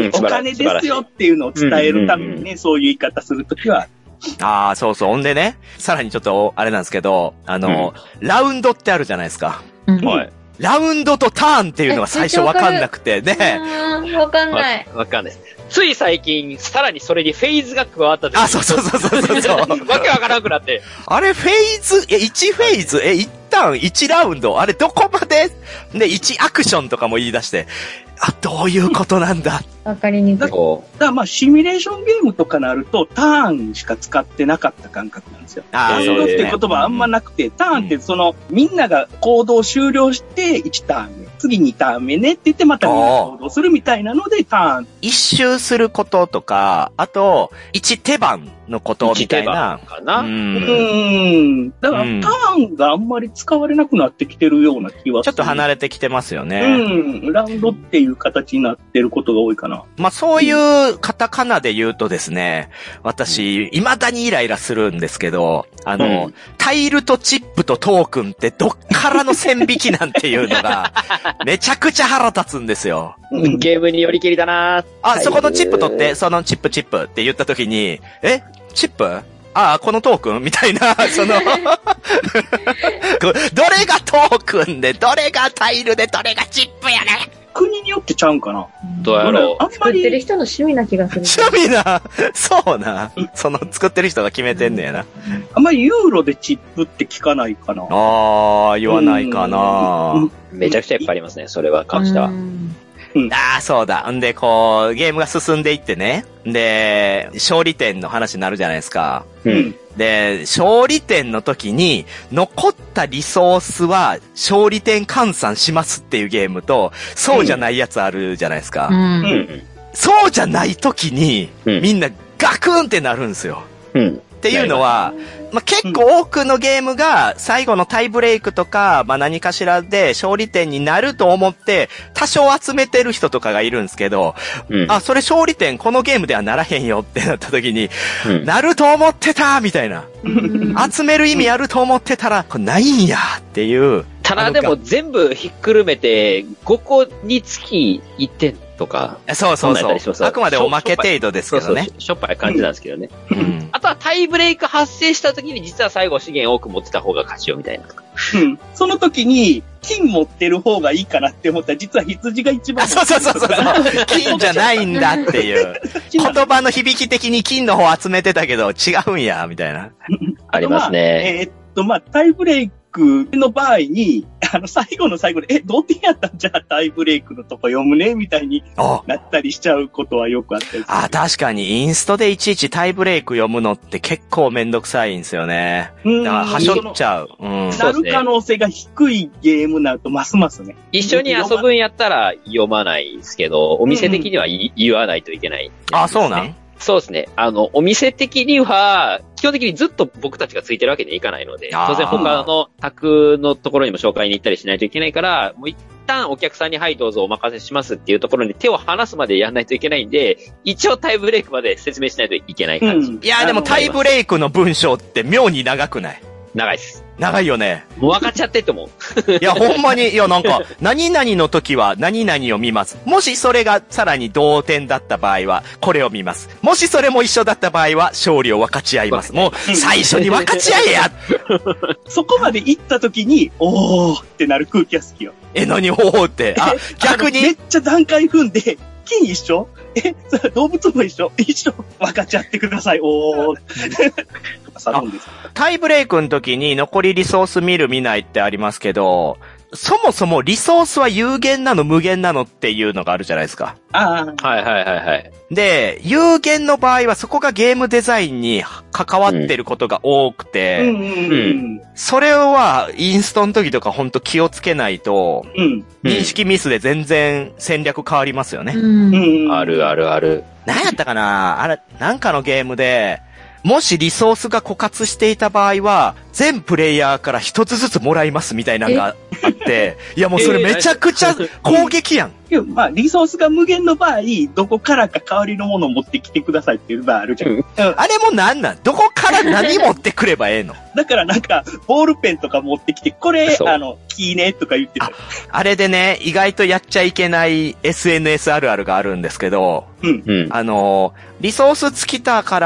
お金ですよっていうのを伝えるためにね、そういう言い方するときは、 ああ、そうそう。ほんでね、さらにちょっと、あれなんですけど、あの、うん、ラウンドってあるじゃないですか。 うん、はい。 ラウンドとターンっていうのが最初わかんなくてね。 わかんない。 わかんないです。つい最近、さらにそれにフェーズが加わった時あ、そうそうそうそうそう。 わけわからなくなって。 あれ、フェーズ、え、いちフェーズ、え、一旦いちラウンド、あれどこまでで、いちアクションとかも言い出して、あ、どういうことなんだ。 わかりにくい。 だからまあ、シミュレーションゲームとかなると、ターンしか使ってなかった感覚なんですよ。 ああ、 そうですね。っていう言葉あんまなくて、ターンってその、みんなが行動終了していちターン目。次にターン目ねって言ってまたみんな行動するみたいなので、ターン。 一周することとか、あと、一手番のことみたいな。 かな。 うん。うんだから、ターンがあんまり使われなくなってきてるような気はする。 ちょっと離れてきてますよね。 うん。ラウンドっていう形になってることが多いかな。 まあそういうカタカナで言うとですね、私、未だにイライラするんですけど、あの、うん、タイルとチップとトークンってどっからの線引きなんていうのが、めちゃくちゃ腹立つんですよ。 ゲームによりきりだなぁ。 あ、そこのチップ取って、そのチップチップって言った時に、えチップああ、このトークンみたいな、その、どれがトークンで、どれがタイルで、どれがチップやね国によってちゃうんかな。 どうやろう。 あんまり作ってる人の趣味な気がする。 趣味なそうな。その作ってる人が決めてんねやな。 あんまりユーロでチップって聞かないかな。 ああ、言わないかな。 めちゃくちゃいっぱいありますね、それは関しては。 うん、ああ、そうだ。んで、こう、ゲームが進んでいってね。で、勝利点の話になるじゃないですか。 うん。 で、勝利点の時に、残ったリソースは勝利点換算しますっていうゲームと、そうじゃないやつあるじゃないですか。 うん。 そうじゃない時に、うん、みんなガクンってなるんですよ。 うん。 っていうのは、まあ、結構多くのゲームが最後のタイブレイクとか、まあ、何かしらで勝利点になると思って多少集めてる人とかがいるんですけど、うん、あ、それ勝利点このゲームではならへんよってなった時に、うん、なると思ってたみたいな。集める意味あると思ってたら、これないんやっていう。 ただでも全部ひっくるめてごこにつきいってんとか。 そうそうそう。あくまでおまけ程度ですけどね。 そうそうしょっぱい感じなんですけどね。うん、あとはタイブレイク発生した時に実は最後資源多く持ってた方が勝ちよみたいな。 うん。その時に金持ってる方がいいかなって思ったら実は羊が一番。 そうそうそうそう。金じゃないんだっていう。言葉の響き的に金の方集めてたけど違うんや、みたいな。 ありますね。 えー、っと、まあ、タイブレイクの場合に、あの、最後の最後で、え、同点やったんじゃあタイブレイクのとこ読むねみたいになったりしちゃうことはよくあったりする。 あ、確かに、インストでいちいちタイブレイク読むのって結構めんどくさいんですよね。うん。だから、はしょっちゃう。うん。 なる可能性が低いゲームになると、ますますね。 一緒に遊ぶんやったら読まないですけど、お店的には言わないといけない、ね。 あ、そうなんそうですね。あの、お店的には、基本的にずっと僕たちがついてるわけにはいかないので、当然他の宅のところにも紹介に行ったりしないといけないから、もう一旦お客さんにはいどうぞお任せしますっていうところに手を離すまでやんないといけないんで、一応タイブレイクまで説明しないといけない感じ。うん、 いや、でもタイブレイクの文章って妙に長くない？ 長いです。 長いよね。 もう分かっちゃってって思う。 いや、ほんまに、いや、なんか、何々の時は何々を見ます。もしそれがさらに同点だった場合は、これを見ます。もしそれも一緒だった場合は、勝利を分かち合います。もう、最初に分かち合えやそこまで行った時に、おーってなる空気が好きよ。 え、何おーって。あ、逆に。 めっちゃ段階踏んで、金一緒え、動物も一緒一緒分かっちゃってください。おー。 タイブレイクの時に残りリソース見る見ないってありますけど、そもそもリソースは有限なの無限なのっていうのがあるじゃないですか。 ああ。はいはいはいはい。 で、有限の場合はそこがゲームデザインに関わってることが多くて、 うんうんうん、 それはインストの時とかほんと気をつけないと、うん、認識ミスで全然戦略変わりますよね。 うん、あるあるある。 何やったかなあれ、なんかのゲームで、 もしリソースが枯渇していた場合は、全プレイヤーから一つずつもらいますみたいなのがあって、いやもうそれめちゃくちゃ攻撃やん。 いや、まあ、リソースが無限の場合、どこからか代わりのものを持ってきてくださいっていう場合あるじゃん。うん、 あれもなんなんどこから何持ってくればええのだからなんか、ボールペンとか持ってきて、これ、あの、キーねとか言ってた。 あ、あれでね、意外とやっちゃいけない エスエヌエス あるあるがあるんですけど、 うん。 あの、リソース尽きたから、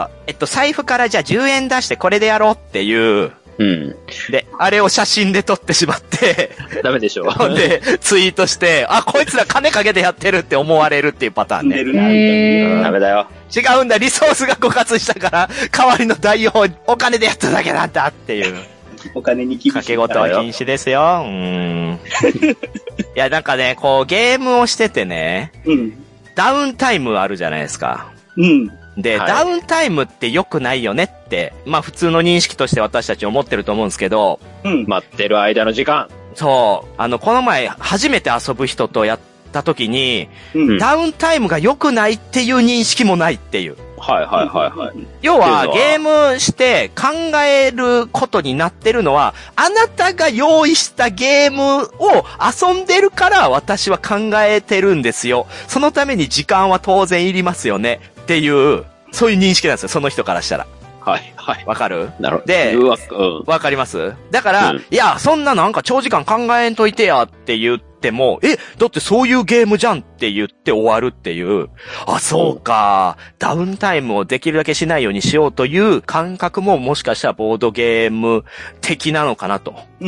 えっと、財布からじゃあじゅうえん出してこれでやろうっていう、 うん。 で、あれを写真で撮ってしまって、 ダメでしょ。 で、ツイートして、あ、こいつら金かけてやってるって思われるっていうパターンね。 へー。ダメだよ。 違うんだ、リソースが枯渇したから、代わりの代用をお金でやっただけなんだっていう。 お金に厳しい。 掛け事は禁止ですよ。うーん。いや、なんかね、こう、ゲームをしててね、 うん。 ダウンタイムあるじゃないですか。 うん。 で、はい、ダウンタイムって良くないよねって、まあ普通の認識として私たち思ってると思うんですけど、 うん。待ってる間の時間。 そう。あの、この前初めて遊ぶ人とやった時に、うん、ダウンタイムが良くないっていう認識もないっていう。 はいはいはいはい。 要は、ゲームして考えることになってるのは、あなたが用意したゲームを遊んでるから私は考えてるんですよ。そのために時間は当然いりますよね。っていう、そういう認識なんですよ、その人からしたら。 はいはい。 わかる？ なるほど。 で、 うわ、 うん、わかります？だから、うん、いや、そんななんか長時間考えんといてやって言っても、え、だってそういうゲームじゃんって言って終わるっていう、あ、そうか、うん、ダウンタイムをできるだけしないようにしようという感覚ももしかしたらボードゲーム的なのかなと。 うん。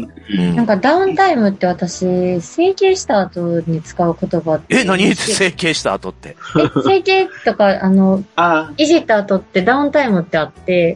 うん、なんかダウンタイムって私、整形した後に使う言葉って。 え、何整形した後って。 え、整形とか、あの、 あいじった後ってダウンタイムってあって、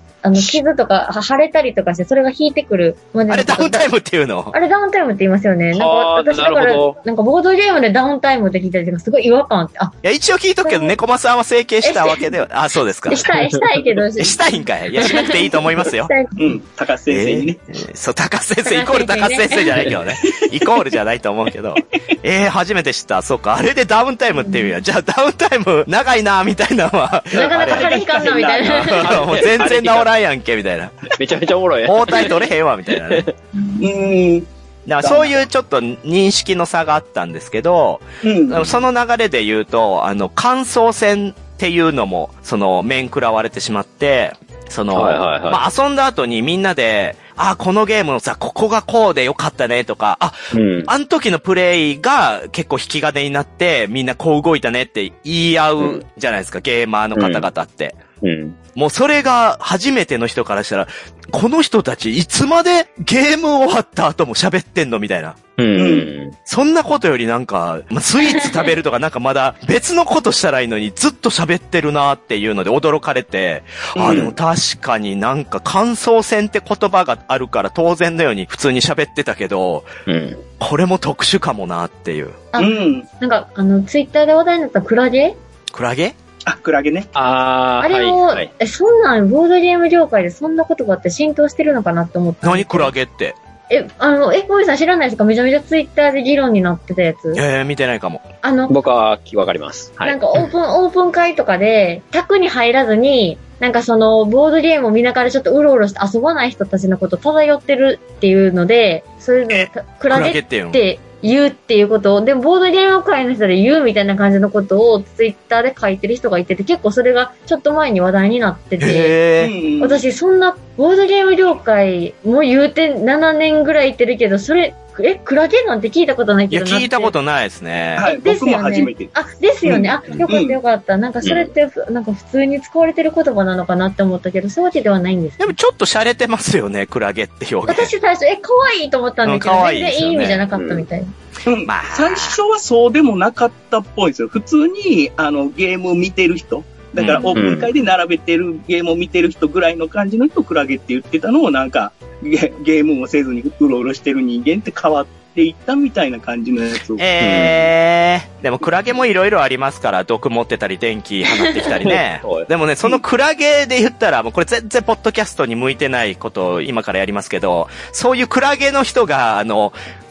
あの、傷とか腫れたりとかして、それが引いてくるまで。 あれダウンタイムっていうの？ あれダウンタイムって言いますよね。なんか私だから、なんかボードゲームでダウンタイムって聞いたりすごい違和感あって。あ、 いや、一応聞いとくけど、猫間さんは整形したわけでは、あ、そうですか。 したい、したいけど。 したいんかい。いや、しなくていいと思いますよ。 うん、高須先生にね。 えー、そう、高須先生、イコール高須先生じゃないけどね。イコールじゃないと思うけど。えー、初めて知った。そうか。あれでダウンタイムっていうや。じゃあダウンタイム長いな、みたいなのは。 なかなか腫れひかんな、みたいな。 もう全然治らんやんけ、みたいな。 めちゃめちゃおもろい。 包帯取れへんわ、みたいなね。 うん。 だからそういうちょっと認識の差があったんですけど、うん、その流れで言うと、あの、感想戦っていうのも、その、面食らわれてしまって、その、はいはいはい、まあ、遊んだ後にみんなで、あ、このゲームのさ、ここがこうでよかったねとか、あ、うん、あの時のプレイが結構引き金になって、みんなこう動いたねって言い合うじゃないですか、うん、ゲーマーの方々って。 うん。 もうそれが初めての人からしたら、この人たちいつまでゲーム終わった後も喋ってんのみたいな。 うん。 そんなことよりなんか、スイーツ食べるとかなんかまだ別のことしたらいいのにずっと喋ってるなっていうので驚かれて、うん、あ、でも確かになんか感想戦って言葉があるから当然のように普通に喋ってたけど、 うん、 これも特殊かもなっていう。 あ、うん、なんかあの、ツイッターで話題になったクラゲクラゲあ、クラゲね。 あー。 あれも、はいはい、え、そんなん、ボードゲーム業界でそんな言葉って浸透してるのかなって思った。 何クラゲって。 え、あの、え、小井さん知らないですか？めちゃめちゃツイッターで議論になってたやつ。 えー、見てないかも。 あの、 僕はわかります。はい。 なんかオープン、オープン会とかで、卓に入らずに、なんかその、ボードゲームを見ながらちょっとうろうろして遊ばない人たちのこと漂ってるっていうので、そういうのを、クラゲって言うっていうことを、でもボードゲーム界の人で言うみたいな感じのことをツイッターで書いてる人がいてて、結構それがちょっと前に話題になってて、私そんなボードゲーム業界も言うてななねんぐらい言ってるけど、それ、え、クラゲなんて聞いたことないけどな。 いや、聞いたことないですね。 はい、僕も初めて。 あ、ですよね。あ、よかったよかった。なんかそれって、なんか普通に使われてる言葉なのかなって思ったけど、そういうわけではないんです。 でもちょっと洒落てますよね、クラゲって表現。 私最初、え、可愛いと思ったんだけど、全然いい意味じゃなかったみたいな。 うん、まあ、最初はそうでもなかったっぽいんですよ。普通に、あの、ゲームを見てる人。だから、オープン会で並べてるゲームを見てる人ぐらいの感じの人をクラゲって言ってたのを、なんかゲ、ゲームをせずにうろうろしてる人間って変わっていったみたいな感じのやつを。 えー、うん、でもクラゲもいろいろありますから、毒持ってたり、電気放ってきたりね。でもね、そのクラゲで言ったら、もうこれ全然ポッドキャストに向いてないことを今からやりますけど、そういうクラゲの人が、あの、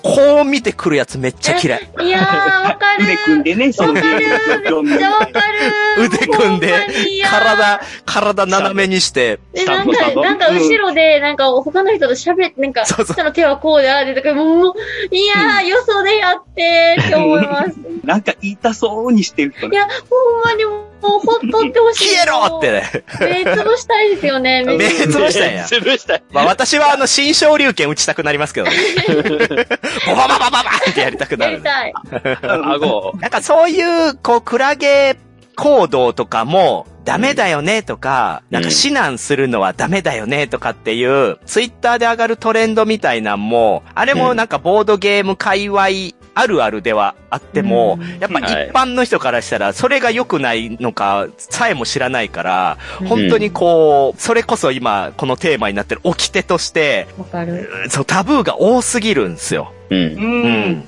こう見てくるやつめっちゃ嫌い。 いやー、わかる。 腕組んでね、そのわかる。めっちゃわかる。 腕組んで、体、体斜めにして。 で、なんか、なんか後ろで、なんか他の人と喋って、なんか、その手はこうであるとか、もう、もういやー、よそでやってーって思います。 なんか言いたそうにしてるいや、ほんまにもう、ほっとってほしい。 消えろってね。 目つぶしたいですよね。 目つぶしたいや。 つぶしたい。 まあ私はあの、新昇竜拳打ちたくなりますけどね。ボバババババってやりたくなる。 やりたい。 顎。 なんかそういう、こう、クラゲ行動とかも、ダメだよねとか、なんか指南するのはダメだよねとかっていう、ツイッターで上がるトレンドみたいなんも、あれもなんかボードゲーム界隈あるあるではあっても、やっぱ一般の人からしたら、それが良くないのかさえも知らないから、本当にこう、それこそ今、このテーマになってる掟として、 わかる。 そう、タブーが多すぎるんですよ。 うん。 うん。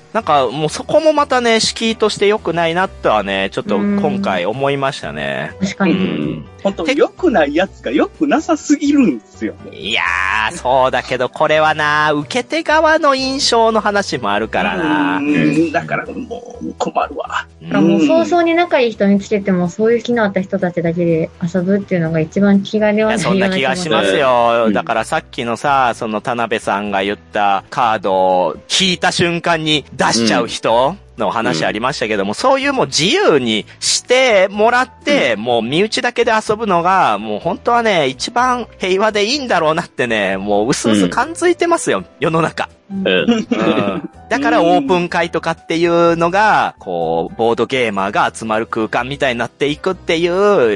なんかもうそこもまたね、敷居として良くないなとはね、ちょっと今回思いましたね。 確かに。 うん。 本当良くないやつが良くなさすぎるんですよ。 いやー、そうだけど、これはな、受け手側の印象の話もあるからな。 うん、だからもう困るわ。 もう早々に仲いい人につけても、そういう気のあった人たちだけで遊ぶっていうのが一番気が出はないような気がそんな気がしますよ。うん、だからさっきのさ、その田辺さんが言ったカードを引いた瞬間に出しちゃう人、うんの話ありましたけども、うん、そういうもう自由にしてもらって、うん、もう身内だけで遊ぶのが、もう本当はね、一番平和でいいんだろうなってね、もう薄々感づいてますよ、うん、世の中。 うんうん、 だからオープン会とかっていうのが、こう、ボードゲーマーが集まる空間みたいになっていくっていう、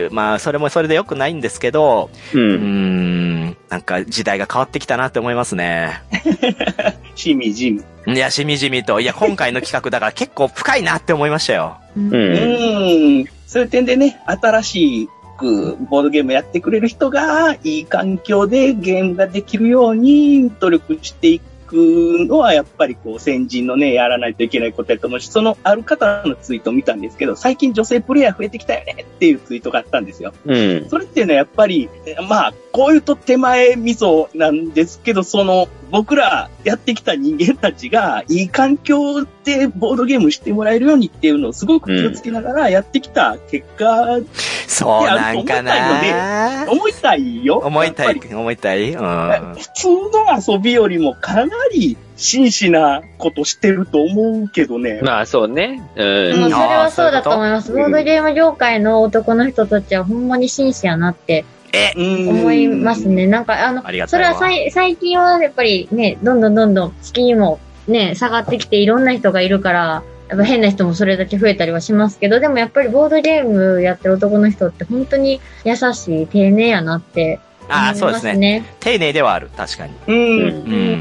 まあ、それもそれで良くないんですけど、うん、うーんなんか時代が変わってきたなって思いますね。 しみじみ。 いや、しみじみと。いや、今回の企画だから結構深いなって思いましたよ。 うん。うん。そういう点でね、新しくボードゲームやってくれる人が、いい環境でゲームができるように努力していくのは、やっぱりこう、先人のね、やらないといけないことやと思うし、そのある方のツイートを見たんですけど、最近女性プレイヤー増えてきたよねっていうツイートがあったんですよ。うん。それっていうのはやっぱり、まあ、こういうと手前味噌なんですけど、その、僕らやってきた人間たちが、いい環境でボードゲームしてもらえるようにっていうのをすごく気をつけながらやってきた結果、うん、 そうなんかな思いたいよ。 思いたい、思いたい、うん。 普通の遊びよりもかなり真摯なことしてると思うけどね。 まあそうね。 うん。それはそうだと思います。ボードゲーム業界の男の人たちはほんまに真摯やなって。え思いますね。なんか、あの、あそれはさい最近はやっぱりね、どんどんどんどん敷居もね、下がってきていろんな人がいるから、やっぱ変な人もそれだけ増えたりはしますけど、でもやっぱりボードゲームやってる男の人って本当に優しい、丁寧やなって思いますね。ああ、そうですね。 丁寧ではある、確かに。 うん。うん、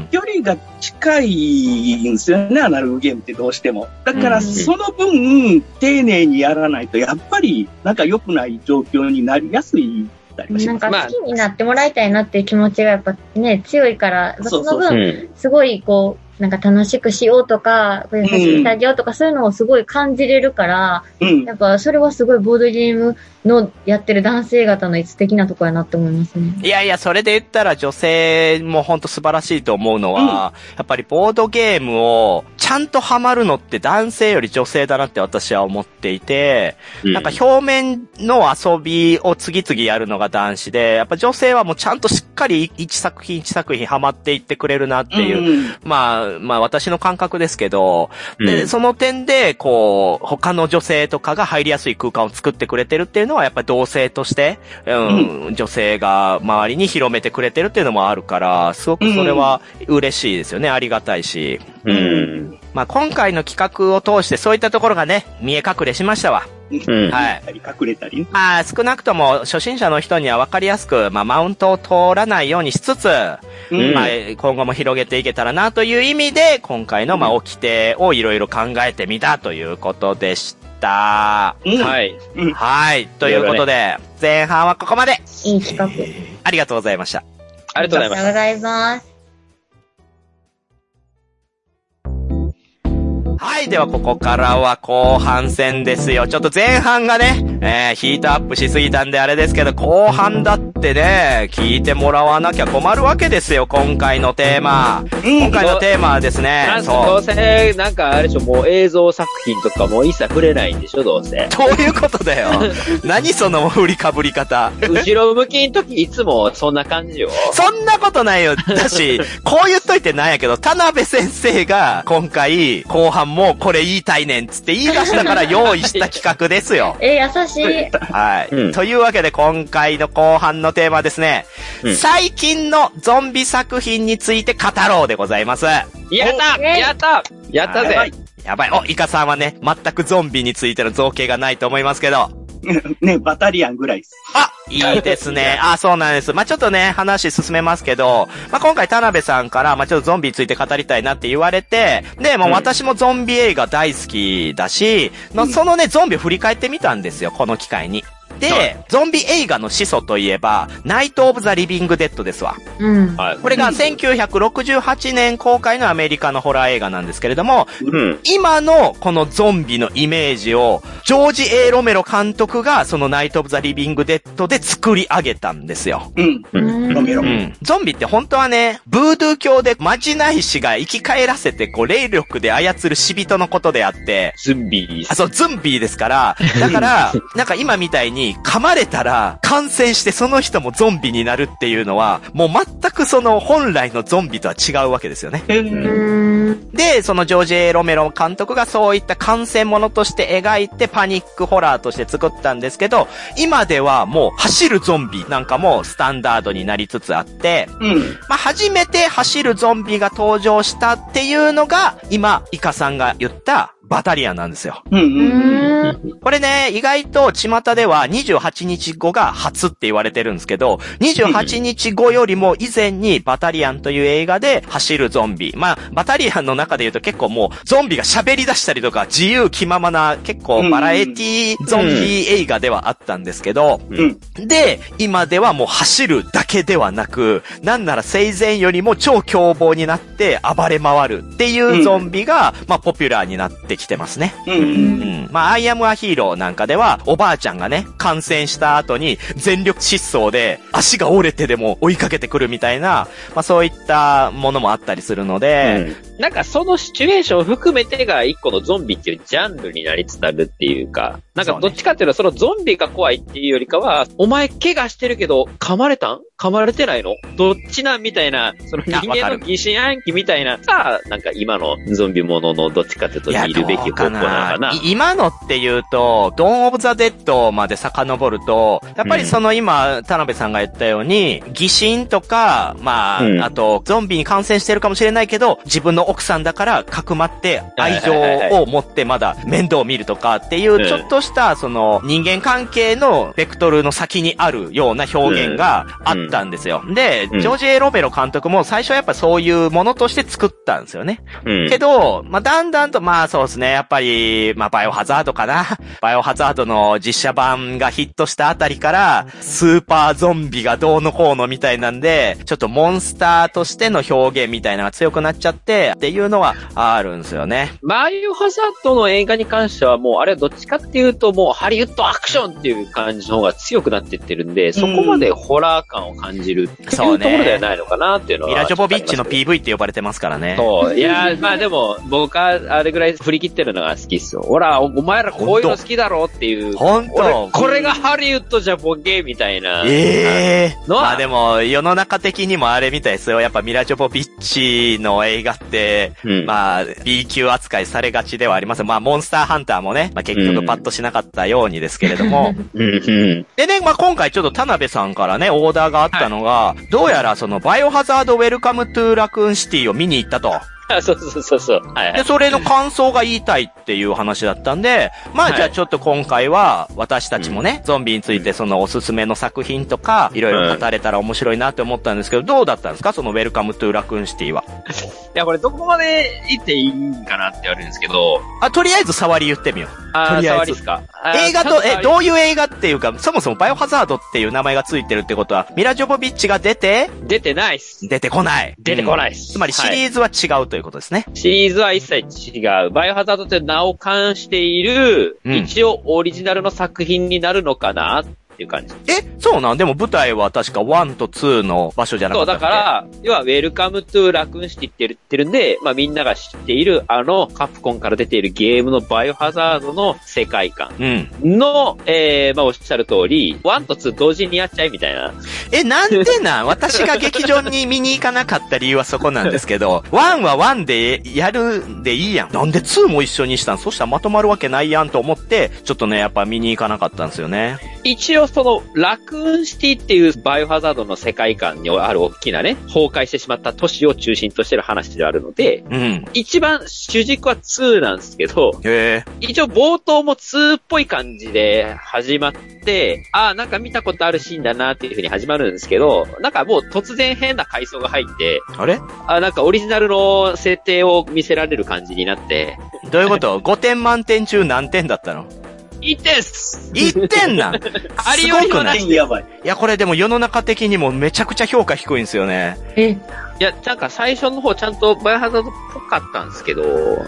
距離が近いんですよね、アナログゲームってどうしても。だからその分、うん、丁寧にやらないと、やっぱりなんか良くない状況になりやすい。 なんか好きになってもらいたいなっていう気持ちがやっぱね、強いから、その分、すごいこう、なんか楽しくしようとか、優しくしてあげようとか、うん、そういうのをすごい感じれるから、うん、やっぱそれはすごいボードゲームのやってる男性方の素敵なところやなって思いますね。 いやいや、それで言ったら女性も本当素晴らしいと思うのは、うん、やっぱりボードゲームをちゃんとハマるのって男性より女性だなって私は思っていて、うん、なんか表面の遊びを次々やるのが男子で、やっぱ女性はもうちゃんとしっかり一作品一作品ハマっていってくれるなっていう、うん、まあ、まあ私の感覚ですけど、うん、で、その点で、こう、他の女性とかが入りやすい空間を作ってくれてるっていうのは、やっぱり同性として、うん、うん、女性が周りに広めてくれてるっていうのもあるから、すごくそれは嬉しいですよね。ありがたいし。うん。まあ今回の企画を通してそういったところがね、見え隠れしましたわ。 うん、はい。隠れたり。 まあ少なくとも初心者の人には分かりやすく、まあマウントを通らないようにしつつ、うん、まあ今後も広げていけたらなという意味で、今回のまあ掟をいろいろ考えてみたということでした。 うん、はい。 はい。ということで、前半はここまで。 いい企画。 ありがとうございました。 ありがとうございました。 ありがとうございます。 はい、ではここからは後半戦ですよ。ちょっと前半がね、えー、ヒートアップしすぎたんであれですけど、後半だってね、聞いてもらわなきゃ困るわけですよ、今回のテーマ。うん、今回のテーマはですね、 そう。どうせ、なんかあれでしょ、もう映像作品とかもう一切触れないんでしょ、どうせ。 どういうことだよ。何その振りかぶり方。 後ろ向きの時いつもそんな感じよ。 そんなことないよ。だし、こう言っといてなんやけど、田辺先生が今回、後半もこれ言いたいねんつって言い出したから用意した企画ですよ。 えー、優しい。 はい、うん。というわけで今回の後半のテーマはですね、うん、最近のゾンビ作品について語ろうでございます。 やったやったやったぜ、 はい、やばい。お、イカさんはね、全くゾンビについての造形がないと思いますけど。 ね、バタリアンぐらいです。 あ、いいですね。あ、そうなんです。まあ、ちょっとね、話進めますけど、まあ、今回田辺さんから、まあ、ちょっとゾンビについて語りたいなって言われて、で、もう私もゾンビ映画大好きだし、うん、そのね、ゾンビを振り返ってみたんですよ、この機会に。で、ゾンビ映画の始祖といえば、ナイト・オブ・ザ・リビング・デッドですわ。うん。これがせんきゅうひゃくろくじゅうはちねん公開のアメリカのホラー映画なんですけれども、うん、今のこのゾンビのイメージを、ジョージ・エー・ロメロ監督がそのナイト・オブ・ザ・リビング・デッドで作り上げたんですよ。うん。うん。ロメロ。うん。ゾンビって本当はね、ブードゥー教でマジナイ師が生き返らせて、こう、霊力で操る死人のことであって、 ズンビー。 あ、そう、ズンビーですから、だから、なんか今みたいに、噛まれたら感染してその人もゾンビになるっていうのは、もう全くその本来のゾンビとは違うわけですよね。で、そのジョージ・エー・ロメロ監督がそういった感染ものとして描いてパニックホラーとして作ったんですけど、今ではもう走るゾンビなんかもスタンダードになりつつあって、うん、まあ初めて走るゾンビが登場したっていうのが、今、イカさんが言ったバタリアンなんですよ。うんうんうん、これね、意外と巷ではにじゅうはちにちごが初って言われてるんですけど、にじゅうはちにちごよりも以前にバタリアンという映画で走るゾンビ。まあ、バタリアンの中で言うと結構もうゾンビが喋り出したりとか自由気ままな結構バラエティゾンビ映画ではあったんですけど、うんうん、で、今ではもう走るだけではなく、なんなら生前よりも超凶暴になって暴れ回るっていうゾンビが、まあポピュラーになってきてますね。うんうんうん、まあ、アイアムアヒーローなんかでは、おばあちゃんがね、感染した後に全力疾走で足が折れてでも追いかけてくるみたいな、まあそういったものもあったりするので、 うん、なんかそのシチュエーションを含めてが一個のゾンビっていうジャンルになりつつあるっていうか、なんかどっちかっていうとそのゾンビが怖いっていうよりかは、お前怪我してるけど噛まれたん噛まれてないのどっちなんみたいな、その人間の疑心暗鬼みたいなさ、なんか今のゾンビもののどっちかっていうと見るべき方向なのかな。 今のっていうと、ドーンオブザ・デッドまで遡ると、やっぱりその今、うん、田辺さんが言ったように、疑心とか、まあ、うん、あと、ゾンビに感染してるかもしれないけど、自分の奥さんだからかくまって愛情を持ってまだ面倒を見るとかっていう、ちょっとした、その人間関係のベクトルの先にあるような表現があったんですよ。で、ジョージ・エー・ロメロ監督も最初はやっぱそういうものとして作ったんですよね。うん、けど、まあ、だんだんと、まあそうですね、やっぱり、まあ、バイオハザードかな。バイオハザードの実写版がヒットしたあたりから、スーパーゾンビがどうのこうのみたいなんで、ちょっとモンスターとしての表現みたいなのが強くなっちゃって、っていうのはあるんですよね。 バイオハザードの映画に関してはもう、あれはどっちかっていうと、もうハリウッドアクションっていう感じの方が強くなっていってるんで、そこまでホラー感を感じるっていうところではないのかなっていうのは、ね。 ミラ・ジョボビッチの ピーブイ って呼ばれてますからね。 そう。いや、まあでも、僕はあれぐらい振り切ってるのが好きっすよ。ほら、お前らこういうの好きだろうっていう。 本当これがハリウッドじゃボケみたいな。 ええー。まあでも、世の中的にもあれみたいですよ。やっぱミラ・ジョボビッチの映画って、うん、まあ、B 級扱いされがちではあります。まあ、モンスターハンターもね、まあ結局パッとしなかったようにですけれども。うん、でね、まあ今回ちょっと田辺さんからね、オーダーがあったのが、はい、どうやらそのバイオハザードウェルカムトゥーラクーンシティを見に行ったと。 そうそうそうそう。はいはい、 で、それの感想が言いたいっていう話だったんで、まあ、はい、じゃあちょっと今回は私たちもね、うん、ゾンビについてそのおすすめの作品とか、いろいろ語れたら面白いなって思ったんですけど、どうだったんですかそのウェルカムトゥーラクーンシティは。 いや、これどこまで言っていいんかなって言われるんですけど。 あ、とりあえず触り言ってみよう。 あ、とりあえず。触りですか。 映画と、え、どういう映画っていうか、そもそもバイオハザードっていう名前がついてるってことは、ミラ・ジョボビッチが出て出てないっす。 出てこない。 出てこないっす。 うん、つまりシリーズは違うとということですね。 シリーズは一切違う。バイオハザードって名を冠している、うん、一応オリジナルの作品になるのかなっていう感じ。 え、そうなん？でも舞台は確かワンとツーの場所じゃなかったっけ？ そう、だから、要はウェルカムトゥラクーンシティって言ってるんで、まあみんなが知っているあのカプコンから出ているゲームのバイオハザードの世界観の、うん、えー、まあおっしゃる通り、ワンとツー同時にやっちゃいみたいな。 え、なんでなん私が劇場に見に行かなかった理由はそこなんですけど、ワンはワンでやるんでいいやん。なんでツーも一緒にしたん？そしたらまとまるわけないやんと思って、ちょっとね、やっぱ見に行かなかったんですよね。 一応そのラクーンシティっていうバイオハザードの世界観にある大きなね、崩壊してしまった都市を中心としてる話であるので、うん、一番主軸はツーなんですけど、へ一応冒頭もツーっぽい感じで始まって、ああ、なんか見たことあるシーンだなっていう風に始まるんですけど、なんかもう突然変な階層が入って、 あれあなんかオリジナルの設定を見せられる感じになって。 どういうこと？ ご 点満点中何点だったの？ いってんっす。 いってんなん。 ありよりもなし。 やばい。 いや、これでも世の中的にもめちゃくちゃ評価低いんですよね。 えいや、なんか最初の方ちゃんとバイオハザードっぽかったんですけど、うん、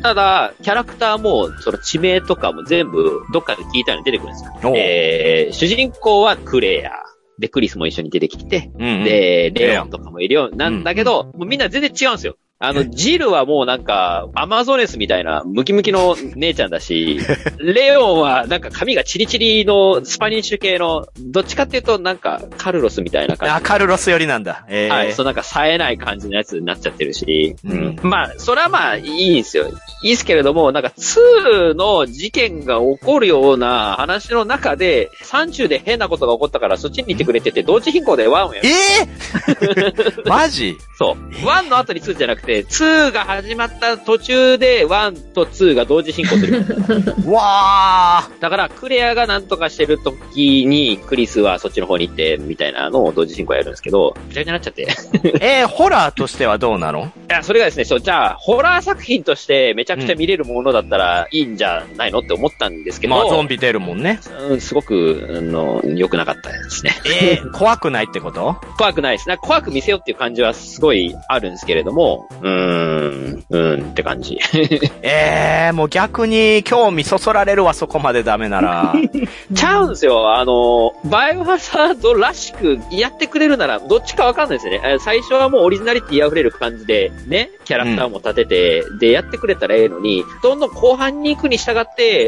ただ、キャラクターも、その地名とかも全部どっかで聞いたのに出てくるんですよ。えー、主人公はクレア。で、クリスも一緒に出てきて、うんうん、で、レオンとかもいるようなんだけど、うんうん、もうみんな全然違うんですよ。あの、ジルはもうなんか、アマゾネスみたいな、ムキムキの姉ちゃんだし、レオンはなんか髪がチリチリのスパニッシュ系の、どっちかっていうとなんか、カルロスみたいな感じ。 あ、カルロス寄りなんだ。 えー、はい、そうなんか冴えない感じのやつになっちゃってるし、うん、まあ、それはまあ、いいんですよ。いいですけれども、なんか、ツーの事件が起こるような話の中で、さん中で変なことが起こったからそっちに行ってくれてて、同時進行でワンをやる。 えー、マジ？ そう。ワンの後にツーじゃなくて、ツーが始まった途中でワンとツーが同時進行する。 わー。 だから、クレアがなんとかしてる時に、クリスはそっちの方に行って、みたいなのを同時進行やるんですけど、ぐちゃぐちゃになっちゃって。 えー、ホラーとしてはどうなの？ いや、それがですね、そう、じゃあ、ホラー作品としてめちゃくちゃ見れるものだったらいいんじゃないのって思ったんですけど。 まあ、ゾンビ出るもんね。 うん、すごく、あの、良くなかったですね。 えー、怖くないってこと？ 怖くないです。なんか怖く見せようっていう感じはすごいあるんですけれども、うーん、うーんって感じ。 えー、もう逆に興味そそられるわ、そこまでダメなら。 ちゃうんですよ。あの、バイオハザードらしくやってくれるなら、どっちかわかんないですよね。最初はもうオリジナリティ溢れる感じで、ね、キャラクターも立てて、うん、で、やってくれたらええのに、どんどん後半に行くに従って、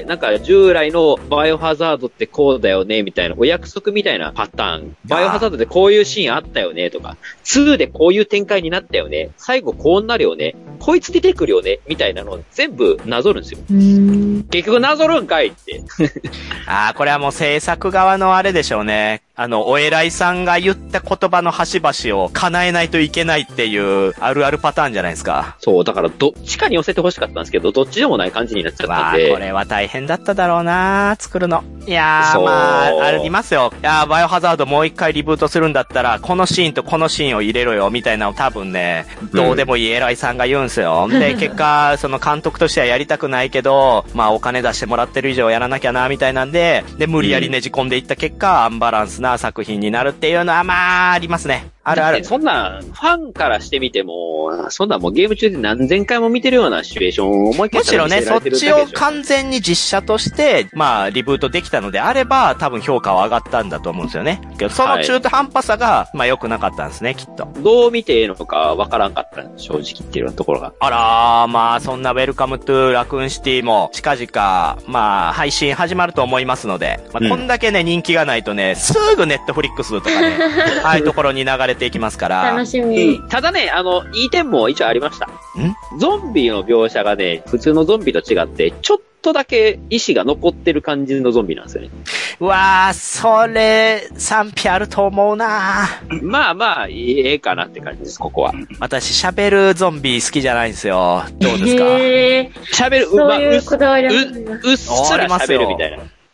なんか従来のバイオハザードってこうだよね、みたいな、お約束みたいなパターン。バイオハザードでこういうシーンあったよね、とか、ツーでこういう展開になったよね、最後こうなるよね、こいつ出てくるよね、みたいなのを全部なぞるんですよ。結局なぞるんかいって。 ああ、これはもう制作側のあれでしょうね。あの、お偉いさんが言った言葉の端々を叶えないといけないっていうあるあるパターンじゃないですか。 そう、だからどっちかに寄せて欲しかったんですけど、どっちでもない感じになっちゃったんで。 わあ、これは大変だっただろうな作るの。いやー、まあ、ありますよ。いやー、バイオハザードもう一回リブートするんだったら、このシーンとこのシーンを入れろよ、みたいなの多分ね、どうでもいい偉いさんが言うんすよ。うん、で、結果、その監督としてはやりたくないけど、まあお金出してもらってる以上やらなきゃな、みたいなんで、で、無理やりねじ込んでいった結果、アンバランスな作品になるっていうのは、まあ、ありますね。あるある。 そんな、ファンからしてみても、そんなもうゲーム中で何千回も見てるようなシチュエーションを思いっきり見せられてるだけでしょ。 むしろね、そっちを完全に実写として、まあ、リブートできたのであれば、多分評価は上がったんだと思うんですよね。けど、その中途半端さが、はい、まあ良くなかったんですね、きっと。 どう見ていいのかわからんかった、正直っていうところが。 あらー、まあ、そんなウェルカムトゥラクーンシティも、近々、まあ、配信始まると思いますので、まあ、こんだけね、人気がないとね、すぐネットフリックスとかね、ああいうところに流れていきますから。 楽しみ。 ただね、あの、いい点も一応ありました。ん？ゾンビの描写がね、普通のゾンビと違って、ちょっとだけ意志が残ってる感じのゾンビなんですよね。 うわー、それ、賛否あると思うなまあまあ、ええかなって感じです、ここは。 私、喋るゾンビ好きじゃないんですよ。どうですか？ へー。 喋る、 そういうこだわりあるんだ。 う、うっすら喋るみたいな。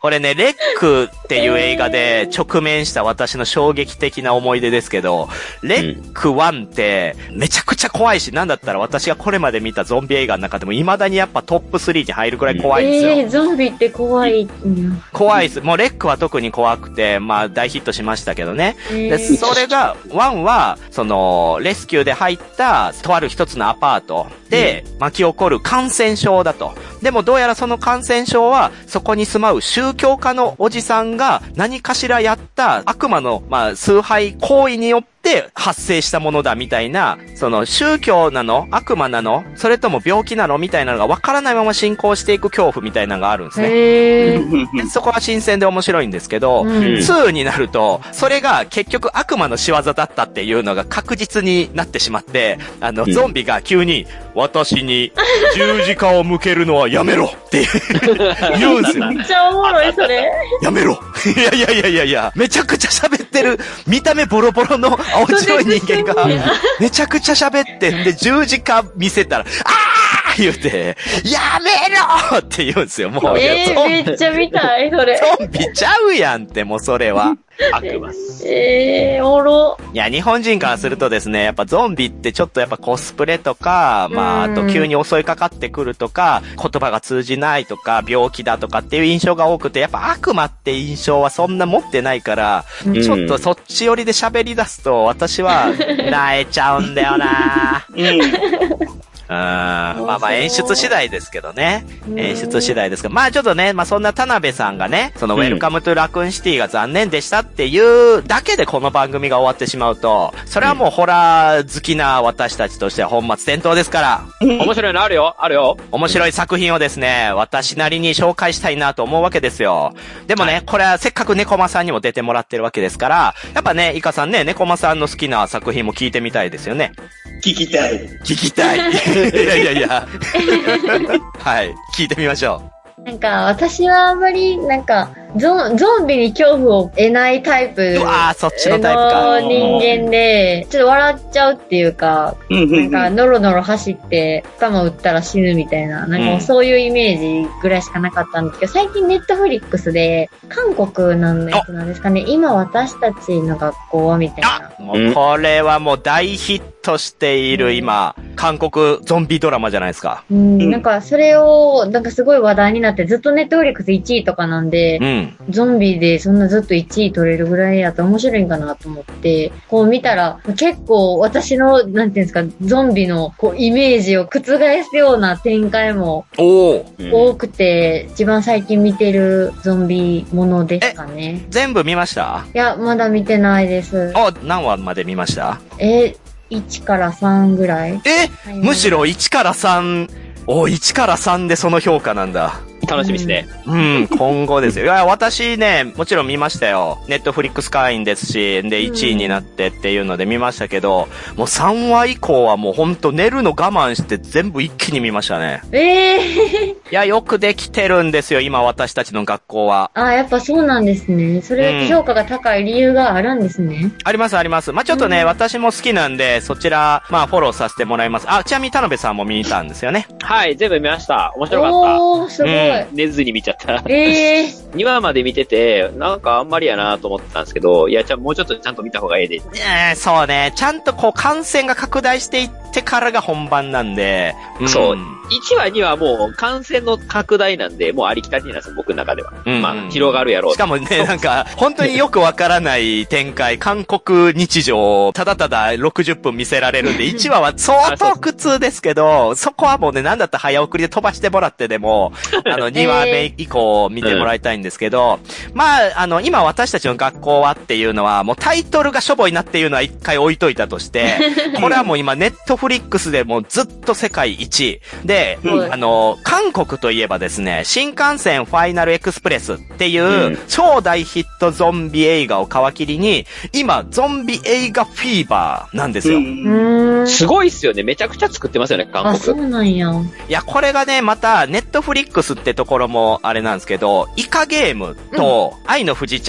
これね、レックっていう映画で直面した私の衝撃的な思い出ですけど、レックワンってめちゃくちゃ怖いし、なんだったら私がこれまで見たゾンビ映画の中でも未だにやっぱトップスリーに入るくらい怖いんですよ。 えー、ゾンビって怖い。 怖いです。もうレックは特に怖くて、まあ大ヒットしましたけどね。で、それが、ワンは、その、レスキューで入ったとある一つのアパートで巻き起こる感染症だと。でもどうやらその感染症は、そこに住まう宗教家のおじさんが何かしらやった悪魔の、まあ、崇拝行為によって発生したものだみたいな、その宗教なの悪魔なのそれとも病気なのみたいなのが分からないまま進行していく恐怖みたいなのがあるんですね。 へー。 そこは新鮮で面白いんですけど、うん、ツーになると、それが結局悪魔の仕業だったっていうのが確実になってしまって、あの、ゾンビが急に、私に十字架を向けるのはやめろって言うんですよ。 めっちゃおもろい、それ。 やめろいやいやいやいやいや、めちゃくちゃ喋ってる、見た目ボロボロの青白い人間が、めちゃくちゃ喋ってんで、十字架見せたら、あー言うて、やめろって言うんですよ、もう。 えー、めっちゃ見たい、それ。 ゾンビちゃうやんって、もうそれは。 悪魔。 えー、おろ。 いや、日本人からするとですね、やっぱゾンビってちょっとやっぱコスプレとか、まあ、あと急に襲いかかってくるとか、言葉が通じないとか、病気だとかっていう印象が多くて、やっぱ悪魔って印象はそんな持ってないから、うん、ちょっとそっち寄りで喋り出すと、私は、萎えちゃうんだよなうんうん。まあまあ演出次第ですけどね。演出次第ですけど。まあちょっとね、まあそんな田辺さんがね、そのウェルカムトゥラクーンシティが残念でしたっていうだけでこの番組が終わってしまうと、それはもうホラー好きな私たちとしては本末転倒ですから。 面白いのあるよ、あるよ。 面白い作品をですね、私なりに紹介したいなと思うわけですよ。でもね、これはせっかく猫間さんにも出てもらってるわけですから、やっぱね、イカさんね、猫間さんの好きな作品も聞いてみたいですよね。 聞きたい。 聞きたい。いやいやいや。はい。聞いてみましょう。 なんか、私はあんまり、なんか、ゾ、ゾンビに恐怖を得ないタイプのそっちのタイプか人間で、ちょっと笑っちゃうっていうか、なんか、ノロノロ走って、頭打ったら死ぬみたいな、なんかそういうイメージぐらいしかなかったんですけど、最近ネットフリックスで、韓国のやつなんですかね、今私たちの学校はみたいな。 もうこれはもう大ヒットしている今、韓国ゾンビドラマじゃないですか。 うん、なんかそれを、なんかすごい話題になってずっとネットフリックスいちいとかなんで、うん、ゾンビでそんなずっといちい取れるぐらいやったら面白いんかなと思って、こう見たら結構私の、なんていうんですか、ゾンビのこうイメージを覆すような展開も多くて、うん、一番最近見てるゾンビものですかね。 全部見ました？ いや、まだ見てないです。 あ、何話まで見ました？ え、いちからさんぐらい。 え、むしろいちからさん、お、いちからさんでその評価なんだ。 楽しみですね。 うん、今後ですよ。いや、私ね、もちろん見ましたよ。ネットフリックス会員ですし、で、いちいになってっていうので見ましたけど、もうさんわ以降はもうほんと寝るの我慢して全部一気に見ましたね。 ええー。 いや、よくできてるんですよ、今私たちの学校は。 ああ、やっぱそうなんですね。それだけ評価が高い理由があるんですね。うん、 ありますあります。まあ、ちょっとね、うん、私も好きなんで、そちら、まあ、フォローさせてもらいます。あ、ちなみに田辺さんも見たんですよね。 はい、全部見ました。面白かった。 おー、すごい。うん寝ずに見ちゃった。 ええー。 にわまで見てて、なんかあんまりやなと思ってたんですけど、いや、じゃもうちょっとちゃんと見た方がいいで。 えー、そうね。ちゃんとこう感染が拡大していってからが本番なんで。 うん、そう。いちわにはもう感染の拡大なんで、もうありきたりなんですよ、僕の中では。うん、まあ、広がるやろう。 しかもね、なんか、本当によくわからない展開、韓国日常をただただろくじゅっぷん見せられるんで、いちわは相当苦痛ですけど、そこはもうね、なんだったら早送りで飛ばしてもらってでも、あの、にわめ以降見てもらいたいんですけど、うん、まあ、あの、今私たちの学校はっていうのは、もうタイトルがしょぼいなっていうのは一回置いといたとして、これはもう今ネットフリックスでもうずっと世界一位。で、うん、あの、韓国といえばですね、新幹線ファイナルエクスプレスっていう超大ヒットゾンビ映画を皮切りに、今、ゾンビ映画フィーバーなんですよ。 すごいっすよね。めちゃくちゃ作ってますよね、韓国。 あ、そうなんや。 いや、これがね、また、ネットフリックスってところもあれなんですけど、イカゲームと愛の不時着っ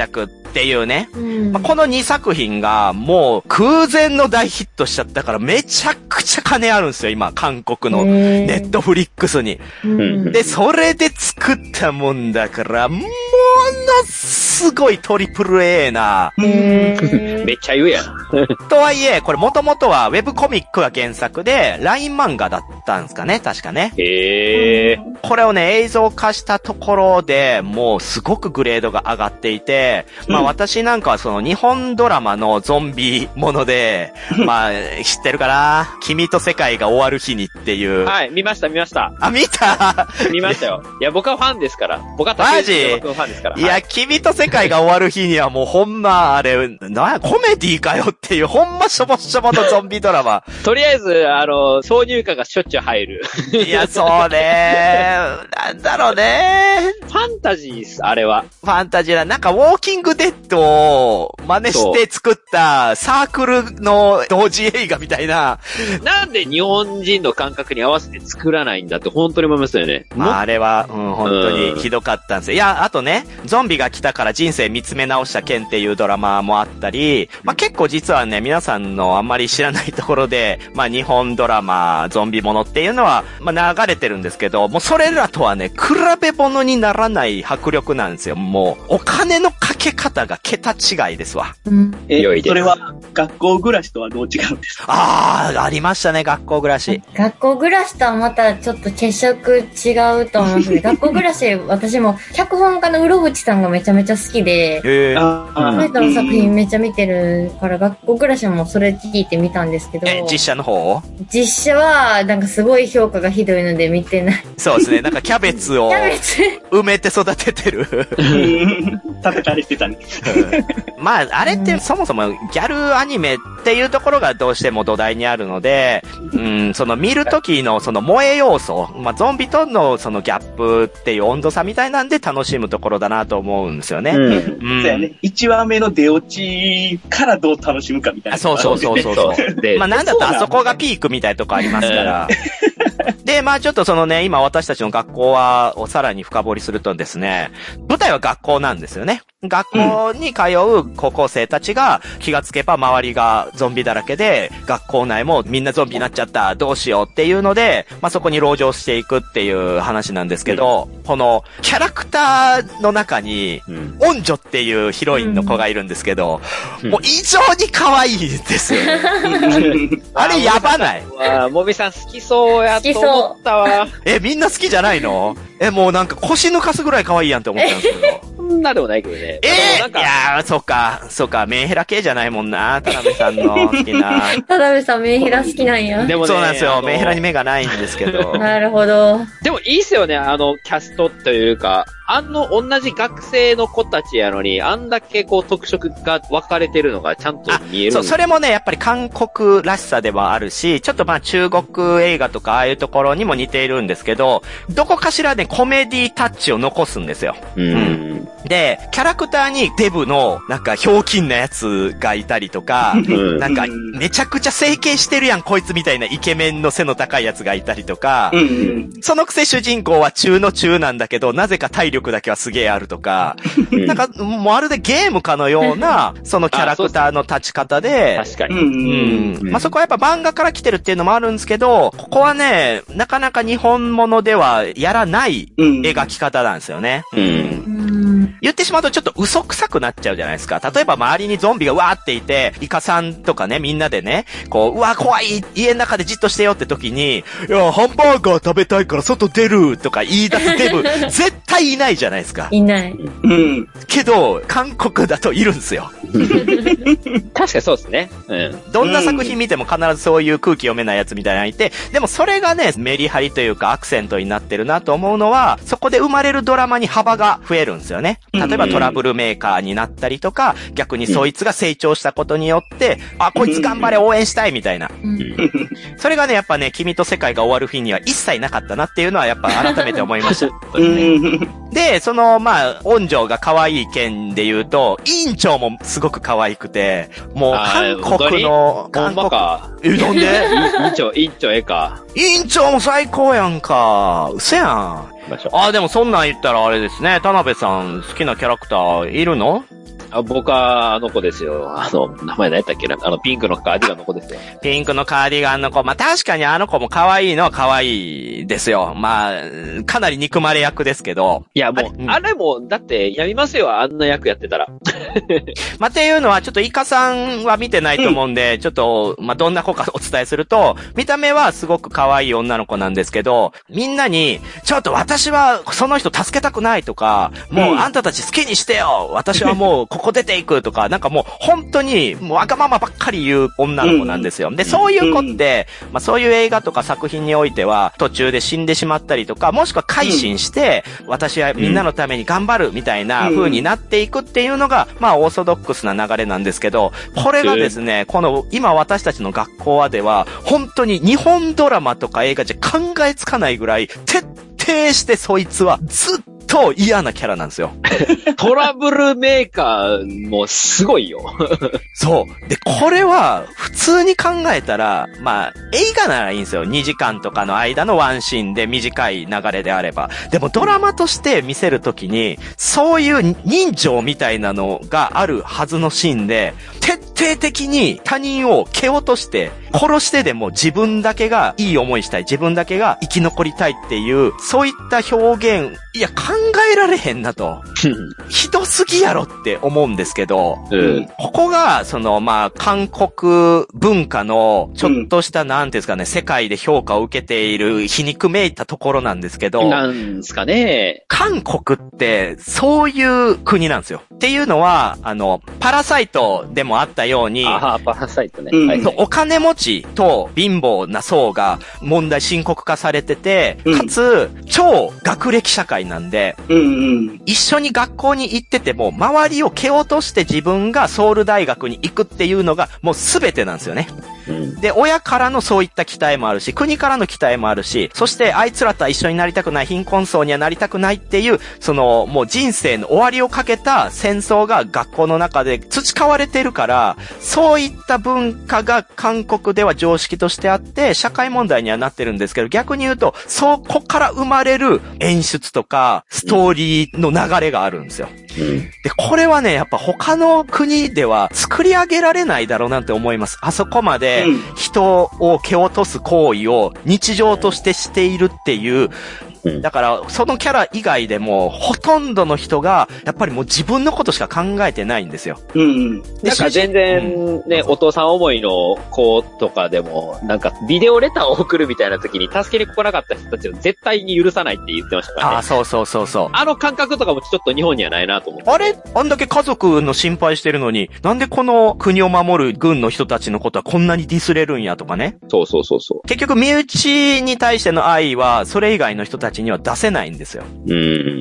っていうね。うんまあ、このにさく品がもう空前の大ヒットしちゃったからめちゃくちゃ金あるんですよ、今、韓国のネットフリックスに。で、それで作ったもんだから、ものすごいトリプル A な。 めっちゃ言うやん。 とはいえ、これもともとはウェブコミックが原作で、ライン 漫画だったんですかね、確かね。 へー。 これをね、映像化したところで、もうすごくグレードが上がっていて、まあ私なんかはその日本ドラマのゾンビもので、まあ知ってるかな？君と世界が終わる日にっていう。 はい、見ました見ました。 あ、見た見ましたよ。いや、僕はファンですから。僕は竹内君ファンですから。 いや、君と世界が終わる日にはもうほんま、あれ、な、コメディかよっていう、ほんましょぼしょぼのゾンビドラマ。 とりあえず、あの、挿入歌がしょっちゅう入る。 いや、そうねなんだろうねファンタジーです、あれは。 ファンタジーな、なんか、ウォーキングデッドを真似して作ったサークルの同時映画みたいな。 なんで日本人の感覚に合わせて作らないんだって本当に思いますよね。 まあ、あれは、うん、本当にひどかったんですよ。いや、あとね、ゾンビが来たから人生見つめ直した件っていうドラマもあったり、まあ結構実はね、皆さんのあんまり知らないところで、まあ日本ドラマ、ゾンビものっていうのは、まあ流れてるんですけど、もうそれらとはね、比べ物にならない迫力なんですよ。もう、お金のかけ方が桁違いですわ。 うん、え、それは学校暮らしとはどう違うんですか？ ああ、ありましたね、学校暮らし。 学校暮らしとはまたちょっと血色違うと思いますね。学校暮らし、私も脚本家のうろぶちさんがめちゃめちゃ好きで、へー。あの人の作品めっちゃ見てるから、学校暮らしもそれ聞いてみたんですけど。 え、実写の方？ 実写は、なんかすごい評価がひどいので見てない。 そうですね、なんかキャベツを埋めて育ててる。 叩かれてたね。 まあ、あれってそもそもギャルアニメっていうところがどうしても土台にあるので、うん、その見るときのその萌え要素、まあゾンビとのそのギャップっていう温度差みたいなんで楽しむところだなと思うんですよね。うん。うん、 そうやね。いちわめの出落ちからどう楽しむかみたいな。 そうそうそうそうそう。で、まあなんだとあそこがピークみたいなとこありますから。で、まあちょっとそのね、今私たちの学校は、をさらに深掘りするとですね、舞台は学校なんですよね。学校に通う高校生たちが気がつけば周りがゾンビだらけで、学校内もみんなゾンビになっちゃった、どうしようっていうので、まあそこに籠城していくっていう話なんですけど、うん、このキャラクターの中に、うん、オンジョっていうヒロインの子がいるんですけど、うん、もう異常に可愛いですよ、ね。あれやばない？ あ、もみさん好きそうやと思ったわ。 え、みんな好きじゃないの？え、もうなんか腰抜かすぐらい可愛いやんって思ったんですけど。 そんなでもないけどね。 えー、なんかいやー、そうか、そうか、メンヘラ系じゃないもんな、田辺さんの好きな。 田辺さんメンヘラ好きなんや。 でもね、そうなんですよ、メンヘラに目がないんですけど。 なるほど。 でもいいっすよね、あの、キャストというか、あの、同じ学生の子たちやのに、あんだけこう特色が分かれてるのがちゃんと見える。 そう、それもね、やっぱり韓国らしさではあるし、ちょっとまあ中国映画とかああいうところにも似ているんですけど、どこかしらね、コメディタッチを残すんですよ。うん。うん、で、キャラクターにデブの、なんか、ひょうきんなやつがいたりとか、うん、なんか、めちゃくちゃ整形してるやん、こいつみたいなイケメンの背の高いやつがいたりとか、うん、そのくせ主人公は中の中なんだけど、なぜか体力だけはすげえあるとか、なんか、まるでゲームかのような、そのキャラクターの立ち方で、 確かに。 うん。まあ、そこはやっぱ漫画から来てるっていうのもあるんですけど、ここはね、なかなか日本ものではやらない描き方なんですよね。うん。うん言ってしまうとちょっと嘘くさくなっちゃうじゃないですか。例えば周りにゾンビがわーっていて、イカさんとかね、みんなでね、こう、うわ、怖い家の中でじっとしてよって時に、いや、ハンバーガー食べたいから外出るとか言い出すデブ、絶対いないじゃないですか。 いない。 うん。けど、韓国だといるんですよ。 確かにそうですね。うん。 どんな作品見ても必ずそういう空気読めないやつみたいなのいて、でもそれがね、メリハリというかアクセントになってるなと思うのは、そこで生まれるドラマに幅が増えるんですよね。例えばトラブルメーカーになったりとか、逆にそいつが成長したことによって、あ、こいつ頑張れ応援したいみたいな。それがね、やっぱね、君と世界が終わる日には一切なかったなっていうのはやっぱ改めて思いました。で、その、まあ、音情が可愛い件で言うと、委員長もすごく可愛くて、もう韓国の、 韓国か。 え、なんで委員長、委員長ええか。 委員長も最高やんか。うせやん。あ、でもそんなん言ったらあれですね。田辺さん好きなキャラクターいるの？ あ、僕はあの子ですよ。あの、名前何やったっけな、あの、ピンクのカーディガンの子ですよ。 ピンクのカーディガンの子。まあ、確かにあの子も可愛いのは可愛いですよ。まあ、かなり憎まれ役ですけど。 いや、もう、あれ、うん、あれも、だって、やりますよ、あんな役やってたら。 まあ、っていうのは、ちょっとイカさんは見てないと思うんで、うん、ちょっと、まあ、どんな子かお伝えすると、見た目はすごく可愛い女の子なんですけど、みんなに、ちょっと私はその人助けたくないとか、もうあんたたち好きにしてよ、私はもうここ出ていくとか、なんかもう本当にもうわがままばっかり言う女の子なんですよ。で、そういう子って、まあそういう映画とか作品においては途中で死んでしまったりとか、もしくは改心して、私はみんなのために頑張るみたいな風になっていくっていうのが、まあオーソドックスな流れなんですけど、これがですね、この今私たちの学校はでは、本当に日本ドラマとか映画じゃ考えつかないぐらい、徹底してそいつはずっと嫌なキャラなんですよ。 トラブルメーカーもすごいよ。 そう。で、これは普通に考えたら、まあ、映画ならいいんですよ。にじかんとかの間のワンシーンで短い流れであれば。でもドラマとして見せるときに、そういう人情みたいなのがあるはずのシーンで、徹底的に他人を蹴落として、殺してでも自分だけがいい思いしたい、自分だけが生き残りたいっていう、そういった表現、いや、考えられへんなと。ひどすぎやろって思うんですけど、うん、ここが、その、まあ、韓国文化の、ちょっとした、うん、なんていうんですかね、世界で評価を受けている皮肉めいたところなんですけど、 なんですかね。 韓国って、そういう国なんですよ。っていうのは、あの、パラサイトでもあったように、 ああ、パラサイトね。 うんはいはい、お金持ちと貧乏な層が問題深刻化されてて、かつ、超学歴社会なんで、うんうん、一緒に学校に行ってても、周りを蹴落として自分がソウル大学に行くっていうのがもう全てなんですよね。うん、で、親からのそういった期待もあるし、国からの期待もあるし、そしてあいつらとは一緒になりたくない、貧困層にはなりたくないっていう、その、もう人生の終わりをかけた戦争が学校の中で培われてるから、そういった文化が韓国では常識としてあって、社会問題にはなってるんですけど、逆に言うと、そこから生まれる演出とか、ストーリーの流れがあるんですよ。うん、で、これはね、やっぱ他の国では作り上げられないだろうなって思います。あそこまで人を蹴落とす行為を日常としてしているっていう、だから、そのキャラ以外でも、ほとんどの人が、やっぱりもう自分のことしか考えてないんですよ。 うんうん。なんか全然ね、うん、お父さん思いの子とかでも、なんかビデオレターを送るみたいな時に助けに来なかった人たちを絶対に許さないって言ってましたからね。 ああ、そうそうそうそう。 あの感覚とかもちょっと日本にはないなと思って。 あれあんだけ家族の心配してるのに、なんでこの国を守る軍の人たちのことはこんなにディスれるんやとかね。 そうそうそうそう。 結局、身内に対しての愛は、それ以外の人たちには出せないんですよ。うん。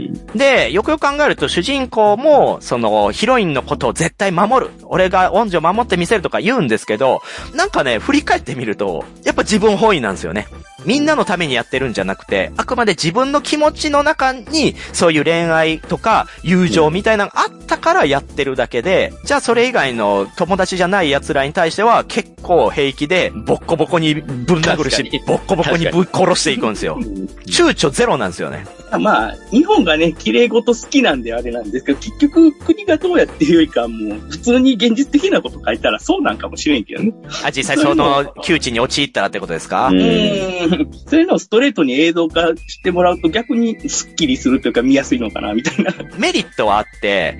で、よくよく考えると主人公も、その、ヒロインのことを絶対守る。俺が恩女守ってみせるとか言うんですけど、なんかね、振り返ってみると、やっぱ自分本位なんですよね。みんなのためにやってるんじゃなくて、あくまで自分の気持ちの中に、そういう恋愛とか友情みたいなのがあったからやってるだけで、じゃあそれ以外の友達じゃない奴らに対しては結構平気でボッコボコにぶん殴るし、ボッコボコにぶっ殺していくんですよ。躊躇ゼロなんですよね。 まあ、日本がね、綺麗事好きなんであれなんですけど、結局国がどうやっていうよりかもう、普通に現実的なこと書いたらそうなんかもしれんけどね。 あ、実際その窮地に陥ったらってことですか？ うーん。そういうのをストレートに映像化してもらうと逆にスッキリするというか見やすいのかな、みたいな。 メリットはあって、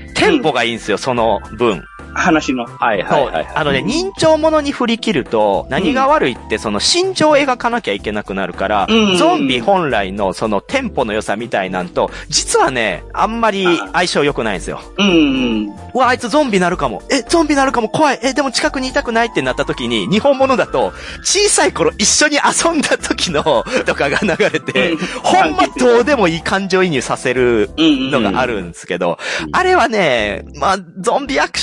テンポがいいんですよ、うん、その分。 話の。 はいはいはい、はい。 あのね、人情ものに振り切ると、何が悪いって、その心情を描かなきゃいけなくなるから、うん、ゾンビ本来のそのテンポの良さみたいなんと、実はね、あんまり相性良くないんですよ。うん。うわ、あいつゾンビなるかも。え、ゾンビなるかも怖い。え、でも近くにいたくないってなった時に、日本ものだと、小さい頃一緒に遊んだ時のとかが流れて、うん、ほんまどうでもいい感情移入させるのがあるんですけど、うんうんうん、あれはね、まあ、ゾンビアクションで考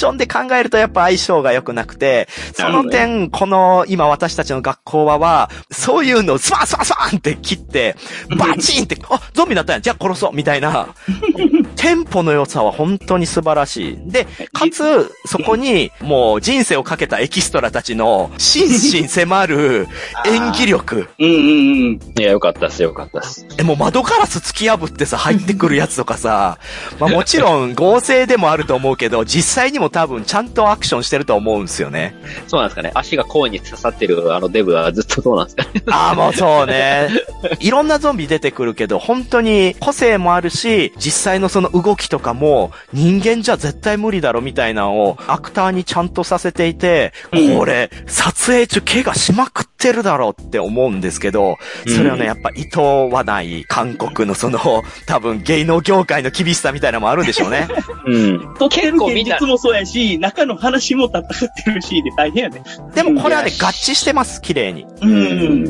考えるとやっぱ相性が良くなくて、その点、この今私たちの学校はは、そういうのをスワンスワンスワンって切って、バチンって、あ、ゾンビになったんや、じゃあ殺そうみたいな、テンポの良さは本当に素晴らしい。で、かつ、そこにもう人生をかけたエキストラたちの心身迫る演技力。 うんうんうん。いや、よかったっす、よかったっす。 え、もう窓ガラス突き破ってさ、入ってくるやつとかさ、まあもちろん合成でもあると思うけど、実際にも多分ちゃんとアクションしてると思うんですよね。 そうなんですかね。足が甲に刺さってるあのデブはずっとそうなんですかね。 ああ、もうそうね。いろんなゾンビ出てくるけど、本当に個性もあるし、実際のその動きとかも人間じゃ絶対無理だろみたいなのをアクターにちゃんとさせていて、これ、撮影中怪我しまくってるだろうって思うんですけど、それをね、やっぱ厭わない韓国のその、多分芸能業界の厳しさみたいなのもあるんでしょうね。 うん。撮ってる現実もそうやし、中の話も戦ってるし、で大変やね。 でもこれはね、合致してます、綺麗に。うん。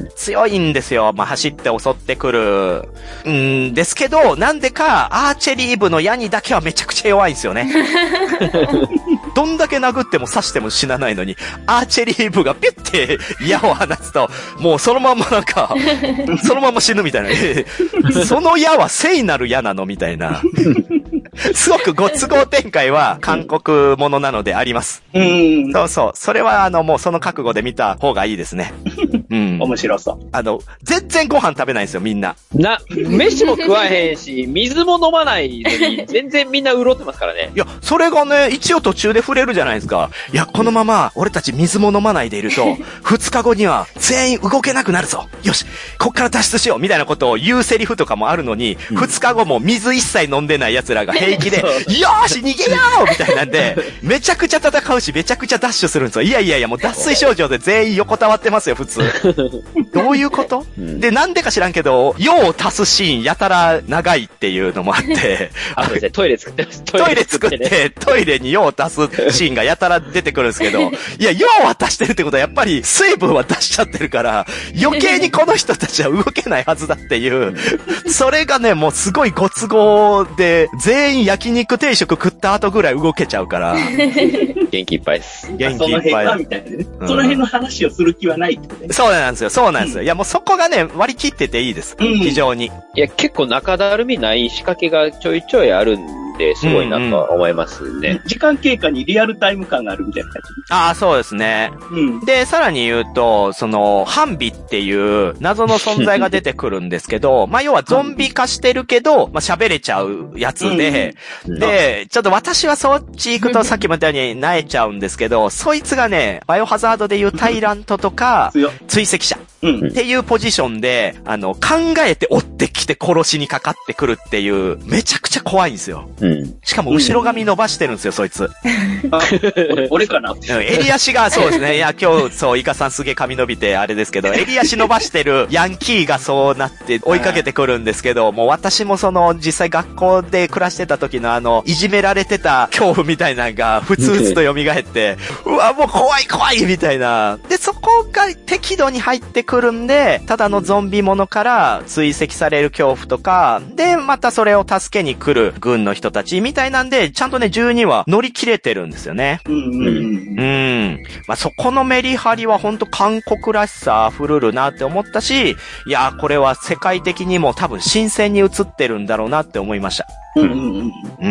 強いんですよ。まあ、走って襲ってくる。うんですけど、なんでか、アーチェリー部の矢にだけはめちゃくちゃ弱いんですよね。どんだけ殴っても刺しても死なないのに、アーチェリー部がピュッて矢を放つと、もうそのままなんか、そのまま死ぬみたいな。その矢は聖なる矢なのみたいな。すごくご都合展開は韓国ものなのであります。うん。そうそう。それはあのもうその覚悟で見た方がいいですね。 うん。面白そう。 あの、全然ご飯食べないんですよ、みんな。 な、飯も食わへんし、水も飲まないのに、全然みんな潤ってますからね。 いや、それがね、一応途中で触れるじゃないですか。いや、このまま俺たち水も飲まないでいると、二日後には全員動けなくなるぞ。よし、こっから脱出しようみたいなことを言うセリフとかもあるのに、二、うん、日後も水一切飲んでない奴らが平気で、よーし逃げようみたいなんで、めちゃくちゃ戦うし、めちゃくちゃダッシュするんですよ。いやいやいや、もう脱水症状で全員横たわってますよ、普通。どういうこと、うん、で、なんでか知らんけど、用を足すシーンやたら長いっていうのもあって、 あのトイレ作ってます。 トイレ作って、トイレに用を足すシーンがやたら出てくるんですけど、いや、用は足してるってことはやっぱり水分は出しちゃってるから、余計にこの人たちは動けないはずだっていう、それがね、もうすごいご都合で、全員焼肉定食食った後ぐらい動けちゃうから。 元気いっぱいです。 元気いっぱい。その辺はみたいなね、うん。その辺の話をする気はないってことね。 そうなんですよ、そうなんですよ。うん、いや、もうそこがね、割り切ってていいです。うん、非常に。 いや、結構中だるみない仕掛けがちょいちょいあるんで、すごいなと思いますね、うんうん。 時間経過にリアルタイム感があるみたいな感じ。 ああ、そうですね。うん。で、さらに言うと、その、ハンビっていう謎の存在が出てくるんですけど、まあ、要はゾンビ化してるけど、まあ、喋れちゃうやつで、うん、で、ちょっと私はそっち行くとさっきも言ったように萎えちゃうんですけど、そいつがね、バイオハザードでいうタイラントとか、追跡者。うん、っていうポジションで、あの、考えて追ってきて殺しにかかってくるっていう、めちゃくちゃ怖いんですよ。うん。しかも後ろ髪伸ばしてるんですよ、そいつ。 あ、俺、俺かな。 襟足がそうですね。いや、今日、そう、イカさんすげえ髪伸びてあれですけど、襟足伸ばしてるヤンキーがそうなって追いかけてくるんですけど、もう私もその、実際学校で暮らしてた時のあの、いじめられてた恐怖みたいなのが、ふつふつと蘇って、うわ、もう怖い怖いみたいな。で、そこが適度に入ってくるんで、ただのゾンビものから追跡される恐怖とか、で、またそれを助けに来る軍の人たちみたいなんで、ちゃんとね、じゅうにわ乗り切れてるんですよね。うんうんうん。うん。まあ、そこのメリハリはほんと韓国らしさ溢るるなって思ったし、いや、これは世界的にも多分新鮮に映ってるんだろうなって思いました。うんうんうん。 うん。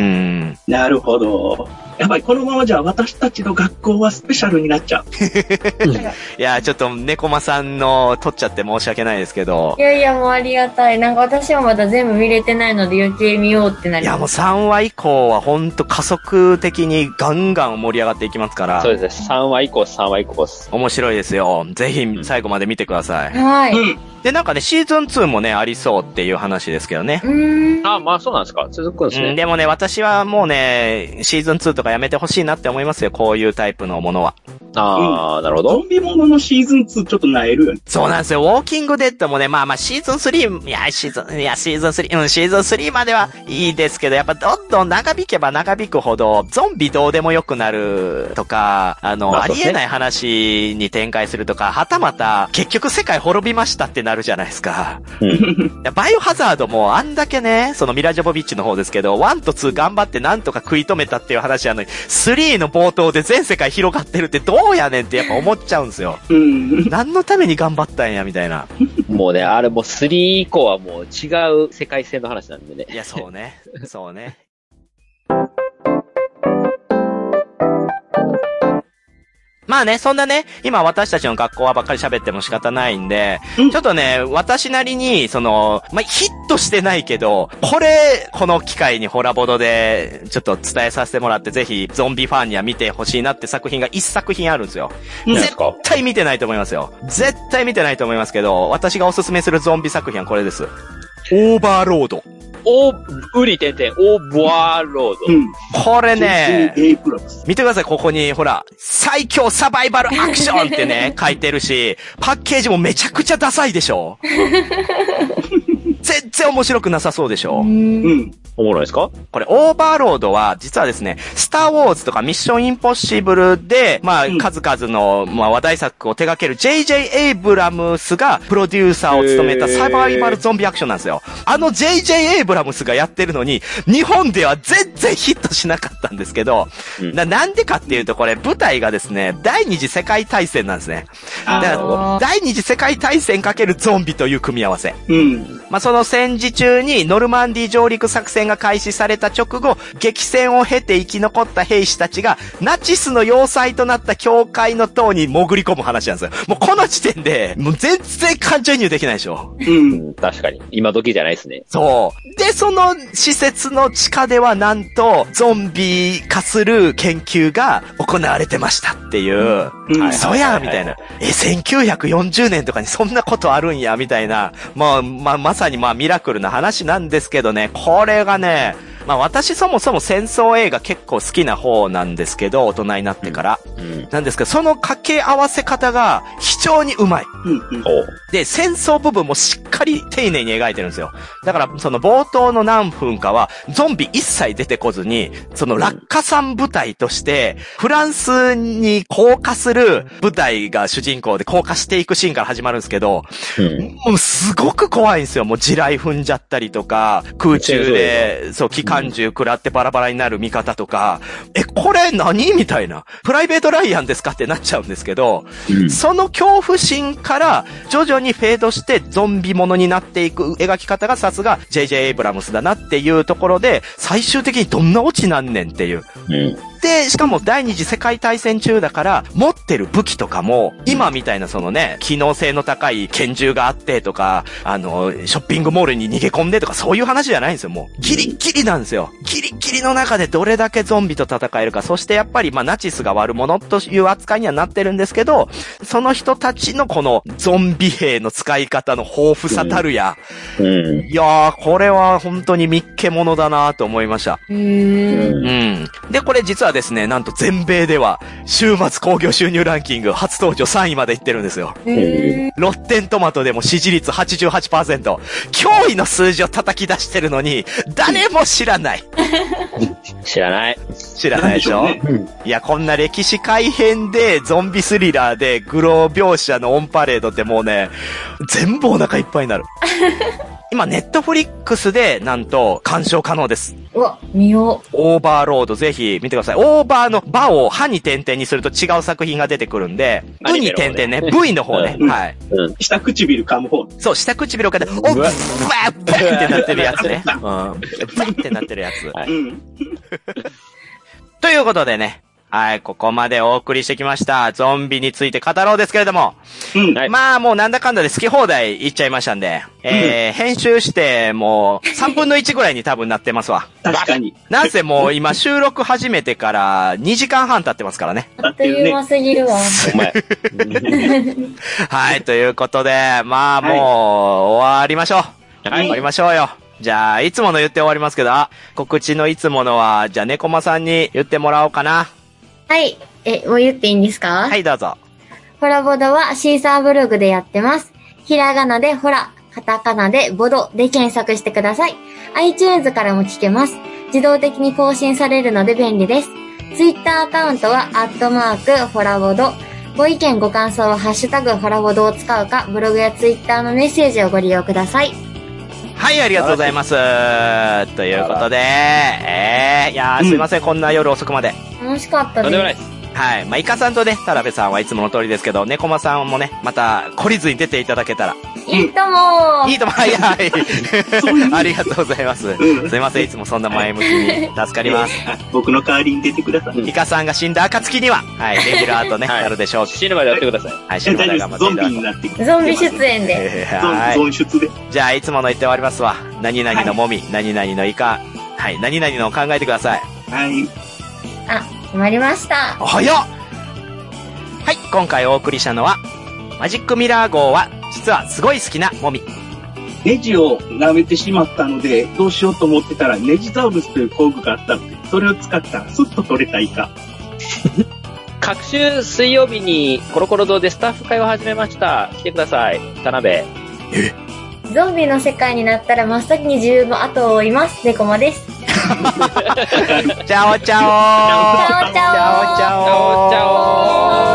なるほど。やっぱりこのままじゃ私たちの学校はスペシャルになっちゃう。 いや、ちょっと猫間さんの撮っちゃって申し訳ないですけど。 いやいや、もうありがたい。なんか私はまだ全部見れてないので余計見ようってなります。 いや、もうさんわ以降はほんと加速的にガンガン盛り上がっていきますから。 そうですね。さんわ以降、さんわ以降です。 面白いですよ。ぜひ最後まで見てください。 はい。うんで、なんかね、シーズンツーもね、ありそうっていう話ですけどね。 うーん。あ、まあそうなんですか。続くんですね。 うん、でもね、私はもうね、シーズンツーとかやめてほしいなって思いますよ。こういうタイプのものは。 ああ、うん、なるほど。 ゾンビもののシーズンツーちょっとなえるよね。 そうなんですよ。ウォーキングデッドもね、まあまあシーズンスリー、いや、シーズン、いや、シーズンスリー、うん、シーズンスリーまではいいですけど、やっぱどんどん長引けば長引くほど、ゾンビどうでもよくなるとか、あの、まあ、ありえない話に展開するとか、はたまた、結局世界滅びましたってなるじゃないですか。うん、バイオハザードもあんだけね、そのミラ・ジョボビッチの方ですけど、ワンとツー頑張ってなんとか食い止めたっていう話はやのに、スリーの冒頭で全世界広がってるってどうやねんってやっぱ思っちゃうんですよ。うん。何のために頑張ったんや、みたいな。 もうね、あれもうスリー以降はもう違う世界線の話なんでね。 いや、そうね。そうね。まあね、そんなね、今私たちの学校はばっかり喋っても仕方ないんで、うん、ちょっとね、私なりに、その、まあ、ヒットしてないけど、これ、この機会にホラボドで、ちょっと伝えさせてもらって、ぜひ、ゾンビファンには見てほしいなって作品が一作品あるんですよ。うん、絶対見てないと思いますよ。絶対見てないと思いますけど、私がおすすめするゾンビ作品はこれです。オーバーロード。 お、うりてんてん、オーバーロード。うん。 これね、見てください、ここに、ほら、最強サバイバルアクションってね、書いてるし、パッケージもめちゃくちゃダサいでしょ全然面白くなさそうでしょうん。 おもろいですかこれ、オーバーロードは、実はですね、スターウォーズとかミッションインポッシブルで、まあ、うん、数々の、まあ、話題作を手掛ける ジェイジェイ エイブラムスがプロデューサーを務めたサバイバルゾンビアクションなんですよ。あの ジェイジェイ エイブラムスがやってるのに、日本では全然ヒットしなかったんですけど、うん、な, なんでかっていうと、これ、舞台がですね、第二次世界大戦なんですね。だから第二次世界大戦かけるゾンビという組み合わせ。うん。まあ、その戦時中にノルマンディ上陸作戦が開始された直後、激戦を経て生き残った兵士たちが、ナチスの要塞となった教会の塔に潜り込む話なんですよ。もうこの時点で、もう全然感情移入できないでしょ。 うん。確かに。今時じゃないですね。 そう。で、その施設の地下ではなんと、ゾンビ化する研究が行われてましたっていう。うん。そやみたいな。え、せんきゅうひゃくよんじゅうねんとかにそんなことあるんや、みたいな。まあ、まあ、まさにまあミラクルな話なんですけどね、これがね、まあ私そもそも戦争映画結構好きな方なんですけど、大人になってから。うんうん、なんですけど、その掛け合わせ方が非常にうまい。うんうん、で、戦争部分もしっかり丁寧に描いてるんですよ。だから、その冒頭の何分かは、ゾンビ一切出てこずに、その落下山部隊として、フランスに降下する部隊が主人公で降下していくシーンから始まるんですけど、うん、もうすごく怖いんですよ。もう地雷踏んじゃったりとか、空中で、そう、機関銃食らってバラバラになる味方とか、え、これ何みたいな。プライベートライアンですかってなっちゃうんですけど、うん、その恐怖心から徐々にフェードしてゾンビものになっていく描き方がさすが ジェイジェイ エイブラムスだなっていうところで、最終的にどんなオチなんねんっていう。うんで、しかも第二次世界大戦中だから、持ってる武器とかも、今みたいなそのね、機能性の高い拳銃があってとか、あの、ショッピングモールに逃げ込んでとか、そういう話じゃないんですよ、もう。ギリギリなんですよ。ギリギリの中でどれだけゾンビと戦えるか、そしてやっぱりまあナチスが悪者という扱いにはなってるんですけど、その人たちのこのゾンビ兵の使い方の豊富さたるや、うんうん、いやー、これは本当に見っけものだなと思いました。うん。で、これ実はですね、なんと全米では週末興行収入ランキング初登場さんいまでいってるんですよ。ロッテントマトでも支持率 はちじゅうはちパーセント。驚異の数字を叩き出してるのに、誰も知らない。 知らない。 知らないでしょ、ね、いや、こんな歴史改変で、ゾンビスリラーで、グロ描写のオンパレードってもうね、全部お腹いっぱいになる。今、ネットフリックスで、なんと、鑑賞可能です。 うわ、見よう。オーバーロード、ぜひ見てください。オーバーのバを歯に点々にすると違う作品が出てくるんで、うに点々ね、V の方ね、うん、はい、 うん。下唇噛む方。 そう、下唇を噛んで、おっ、ブワーブーってなってるやつね。うん。ブワーってなってるやつ。はい。ということでね、はい、ここまでお送りしてきました。ゾンビについて語ろうですけれども。うん、まあ、もうなんだかんだで好き放題言っちゃいましたんで、うん、えー、編集して、もう、さんぶんのいちぐらいに多分なってますわ。 確かに。 なんせもう今収録始めてからにじかんはん経ってますからね。 あっという間すぎるわ。お前。 はい、ということで、まあもう、終わりましょう。はい。終わりましょうよ。じゃあ、いつもの言って終わりますけど、あ、告知のいつものは、じゃあ、猫間さんに言ってもらおうかな。 はい。え、もう言っていいんですか？ はい、どうぞ。 ホラボドはシーサーブログでやってます。ひらがなでホラ、カタカナでボドで検索してください。iTunes からも聞けます。自動的に更新されるので便利です。Twitter アカウントは、アットマーク、ホラボド。ご意見ご感想は、ハッシュタグ、ホラボドを使うか、ブログや Twitter のメッセージをご利用ください。 ははい、ありがとうございます。ということで、えー、いやー、すいません、うん、こんな夜遅くまで。 楽しかったです。とんでもないです。 はい。まあ、イカさんとね、田辺さんはいつもの通りですけど、猫間さんもね、また、懲りずに出ていただけたら。 いいともいいとも、はいはい。ありがとうございます。うん、すいません、いつもそんな前向きに。助かります。 僕の代わりに出てください。 イカさんが死んだ暁には、はい、レギュラーとね、なるでしょう。 死ぬまでやってください。 はい、死ぬまで頑張っていただゾンビになってください。ゾンビ出演で。 はい。 ゾン出で。 じゃあ、いつもの言って終わりますわ。何々のもみ、何々のイカ。はい、何々のを考えてください。 はい。 あ、決まりました。 早っはい、今回お送りしたのは、マジックミラー号は、実はすごい好きなもみ。 ネジを舐めてしまったので、どうしようと思ってたら、ネジザウルスという工具があったので、それを使ったらスッと取れたイカ。 各週水曜日にコロコロ堂でスタッフ会を始めました。来てください。田辺。えゾンビの世界になったら真っ先に自分の後を追います。猫間です。 チャオチャオチャオチャオチャオチャオチャオチャオ